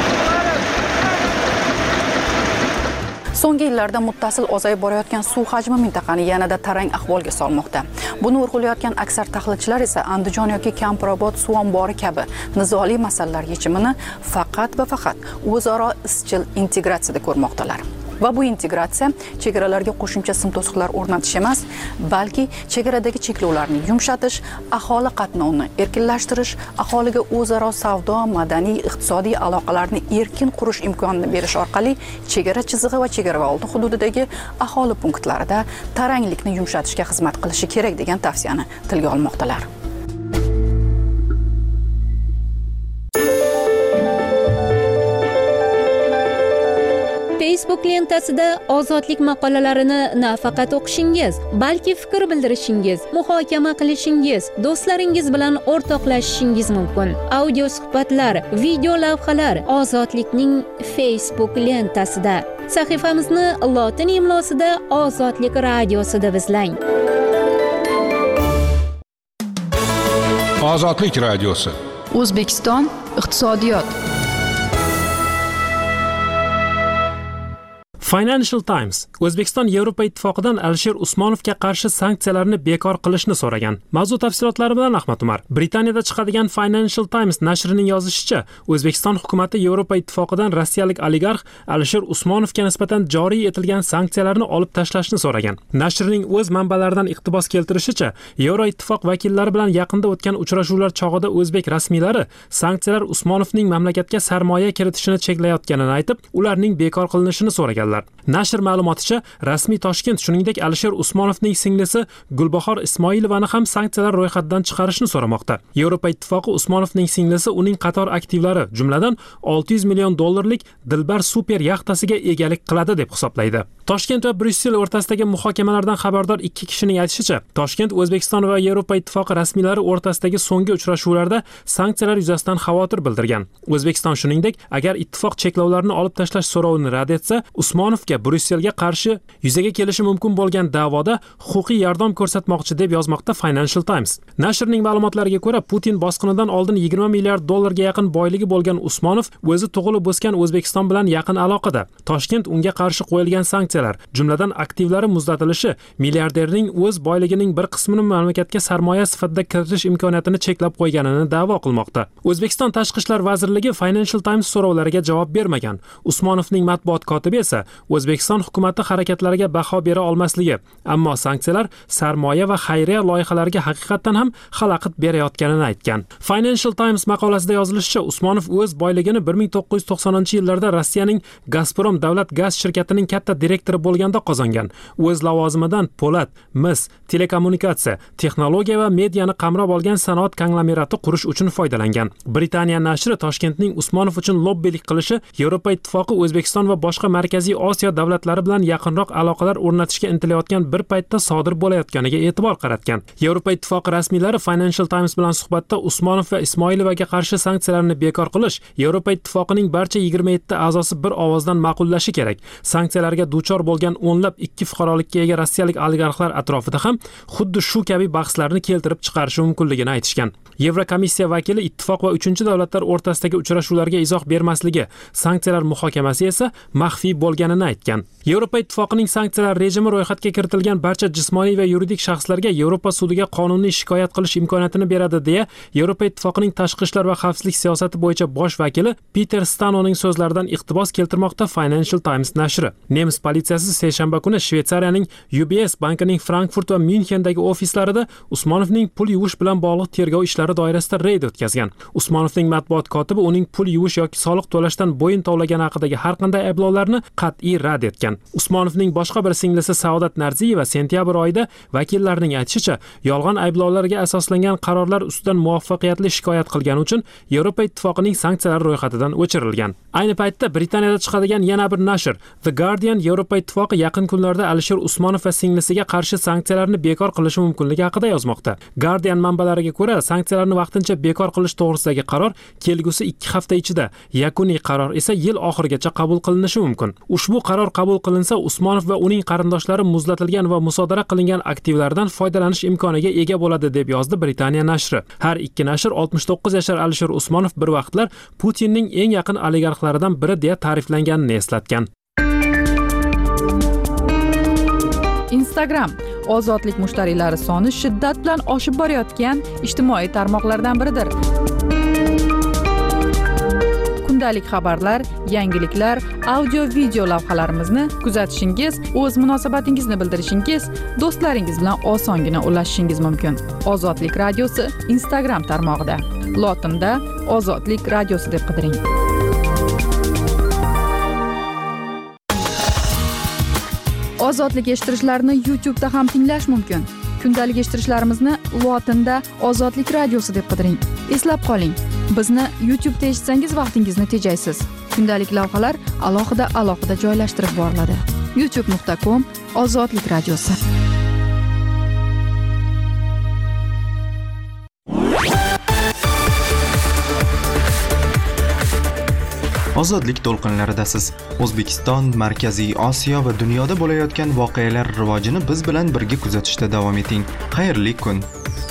So'nggi yillarda muttasil ozayib borayotgan suv hajmi mintaqani yanada tarang ahvolga solmoqda. Buni urg'ulayotgan aksar tahlilchilar esa Andijon yoki Kampirobod suv ombori kabi nizoli masalalar yechimini faqat va faqat o'zaro izchil integratsiyada ko'rmoqdalar. Va bu integratsiya chegaralarga qo'shimcha sim to'siqlar o'rnatish emas, balki chegaradagi cheklovlarni yumshatish, aholi qatnovini erkinlashtirish, aholiga o'zaro savdo, madaniy, iqtisodiy aloqalarni erkin qurish imkonini berish orqali chegara chizig'i va chegaraoldi hududidagi aholi punktlarida taranglikni yumshatishga xizmat qilishi kerak degan tavsiyani tilga olmoqdalar. Facebook lentasida ozodlik maqolalarini nafaqat o'qishingiz, balki fikr bildirishingiz, muhokama qilishingiz, do'stlaringiz bilan o'rtoqlashishingiz mumkin. Audio suhbatlar, video lavhalar Ozodlikning Facebook lentasida. Sahifamizni lotin imlosida Ozodlik radiosida izlang. Ozodlik radiosi. O'zbekiston iqtisodiyot. Financial Times O'zbekiston Yevropa Ittifoqidan Alisher Usmonovga qarshi sanksiyalarni bekor qilishni so'ragan. Mavzu tafsilotlari bilan Ahmad Umar. Britaniyada chiqadigan Financial Times nashrining yozishicha, O'zbekiston hukumatı Yevropa Ittifoqidan rossiyalik oligarx Alisher Usmonovga nisbatan joriy etilgan sanksiyalarni olib tashlashni so'ragan. Nashrining o'z manbalaridan iqtibos keltirishicha, Yevropa Ittifoq vakillari bilan yaqinda o'tgan uchrashuvlar chog'ida o'zbek rasmiylari sanksiyalar Usmonovning mamlakatga sarmoya kiritishini cheklayotganini aytib, ularning bekor qilinishini so'raganlar. Nashr ma'lumoticha, rasmiy Toshkent shuningdek Alisher Usmonovning singlisi Gulbahor Ismoilovani ham sanksiyalar ro'yxatidan chiqarishni so'ramoqda. Yevropa Ittifoqi Usmonovning singlisi uning qator aktivlari, jumladan $600 million Dilbar super yaxtasiga egalik qiladi deb hisoblaydi. Toshkent va Bryussel o'rtasidagi muhokamalardan xabardor ikki kishining aytishicha, Toshkent O'zbekiston va Yevropa Ittifoqi rasmiylari o'rtasidagi so'nggi uchrashuvlarda sanksiyalar yuzasidan xavotir bildirgan. O'zbekiston shuningdek, agar ittifoq cheklovlarni olib tashlash so'rovini rad etsa, Usmonovga Bryusselga qarshi yuzaga kelishi mumkin bo'lgan da'voda huquqiy yordam ko'rsatmoqchi deb yozmoqda Financial Times. Nashrning ma'lumotlariga ko'ra, Putin bosqinidan oldin $20 milliard ga yaqin boyligi bo'lgan Usmonov o'zi tug'ilib o'sgan O'zbekiston bilan yaqin aloqada. Toshkent unga qarshi qo'yilgan sanksiyalar, jumladan aktivlari muzlatilishi, milliarderning o'z boyligining bir qismini mamlakatga sarmoya sifatida kiritish imkoniyatini cheklab qo'yganini da'vo qilmoqda. O'zbekiston Tashqi ishlar vazirligi Financial Times so'rovlariga javob bermagan. Usmonovning matbuot kotibi esa O'zbekiston hukumati harakatlariga baho bera olmasligi, ammo sanksiyalar sarmoya va xayriya loyihalariga haqiqatan ham xalaqit berayotganini aytgan. Financial Times maqolasida yozilishicha, Usmonov o'z boyligini 1990-yillarda Rossiyaning Gazprom davlat gaz shirkatining katta direktori bo'lganda qozongan. O'z lavozimidan po'lat, mis, telekommunikatsiya, texnologiya va mediani qamrab olgan sanoat konglomerati qurish uchun foydalangan. Britaniya nashri Toshkentning Usmonov uchun lobbilik qilishi Yevropa Ittifoqi O'zbekiston va boshqa Markaziy Osiyo davlatlari bilan yaqinroq aloqalar o'rnatishga intilayotgan bir paytda sodir bo'layotganiga e'tibor qaratgan. Yevropa Ittifoqi rasmiylari Financial Times bilan suhbatda Usmonov va Ismoilovaga qarshi sanksiyalarni bekor qilish Yevropa Ittifoqining barcha 27 a'zosi bir ovozdan ma'qullashi kerak. Sanksiyalarga duchor bo'lgan o'nlab ikki fuqarolikka ega rossiyalik oligarxlar atrofida ham xuddi shu kabi bahslarni keltirib chiqarishi mumkinligini aytishgan. Yevrokomissiya vakili ittifoq va 3-davlatlar o'rtasidagi uchrashuvlarga izoh bermasligi, sanksiyalar muhokamasi esa maxfiy bo'lganini aytgan. Yevropa Ittifoqining sanksiyalar rejimi ro'yxatga kiritilgan barcha jismoniy va yuridik shaxslarga Yevropa sudiga qonuniy shikoyat qilish imkoniyatini beradi deya Yevropa Ittifoqining tashqi ishlar va xavfsizlik siyosati bo'yicha bosh vakili Peter Stanoning so'zlaridan iqtibos keltirmoqda Financial Times nashri. Nemis politsiyasi seshanba kuni Shveysariyaning UBS bankining Frankfurt va Myunchendagi ofislarida Usmonovning pul yuvish bilan bog'liq tergov ishlari doirasida reyd o'tkazgan. Usmonovning matbuot kotibi uning pul yuvish yoki soliq to'lashdan bo'yin tovlagani haqidagi har qanday ayblovlarni qat'iy rad etgan. Usmonovning boshqa bir singlisi Saodat Narziyeva sentyabr oyida vakillarning aytishicha, yolg'on ayblovlarga asoslangan qarorlar ustidan muvaffaqiyatli shikoyat qilgani uchun Yevropa Ittifoqining sanksiyalar ro'yxatidan o'chirilgan. Ayni paytda Britaniyada chiqadigan yana bir nashr The Guardian Yevropa Ittifoqi yaqin kunlarda Alisher Usmonov va singlisiga qarshi sanksiyalarni bekor qilishi mumkinligi haqida yozmoqda. Guardian manbalariga ko'ra, sanksiyalarni vaqtincha bekor qilish to'g'risidagi qaror kelgusi 2 hafta ichida, yakuniy qaror esa yil oxirigacha qabul qilinishi mumkin. Ushbu qaror qabul qilinsa, Usmonov va uning qarindoshlari muzlatilgan va musodara qilingan aktivlardan foydalanish imkoniga ega bo'ladi deb yozdi Britaniya nashri. Har ikki nashr 69 yoshli Alisher Usmonov bir vaqtlar Putinning eng yaqin oligarxlaridan biri deya ta'riflanganini eslatgan. Instagram ozodlik mushtariylari soni shiddat bilan oshib borayotgan ijtimoiy tarmoqlardan biridir. kundalik xabarlar, yangiliklar, audio video lavhalarimizni kuzatishingiz, o'z munosabatingizni bildirishingiz, do'stlaringiz bilan osongina ulashishingiz mumkin. Ozodlik radiosi Instagram tarmog'ida. Lotinda Ozodlik radiosi deb qidiring. Ozodlik eshittirishlarni YouTube'da ham tinglash mumkin. Kundalik eshittirishlarimizni lotinda Ozodlik radiosi deb qidiring. Eslab qoling, bizni YouTube'da eshitsangiz vaqtingizni tejaysiz. Kundalik lavhalar alohida joylashtirib boriladi. youtube.com/Ozodlik radiosi. Ozodlik to'lqinlaridasiz. O'zbekiston, Markaziy Osiyo va dunyoda bo'layotgan voqealar rivojini biz bilan birga kuzatishda davom eting. Xayrli kun.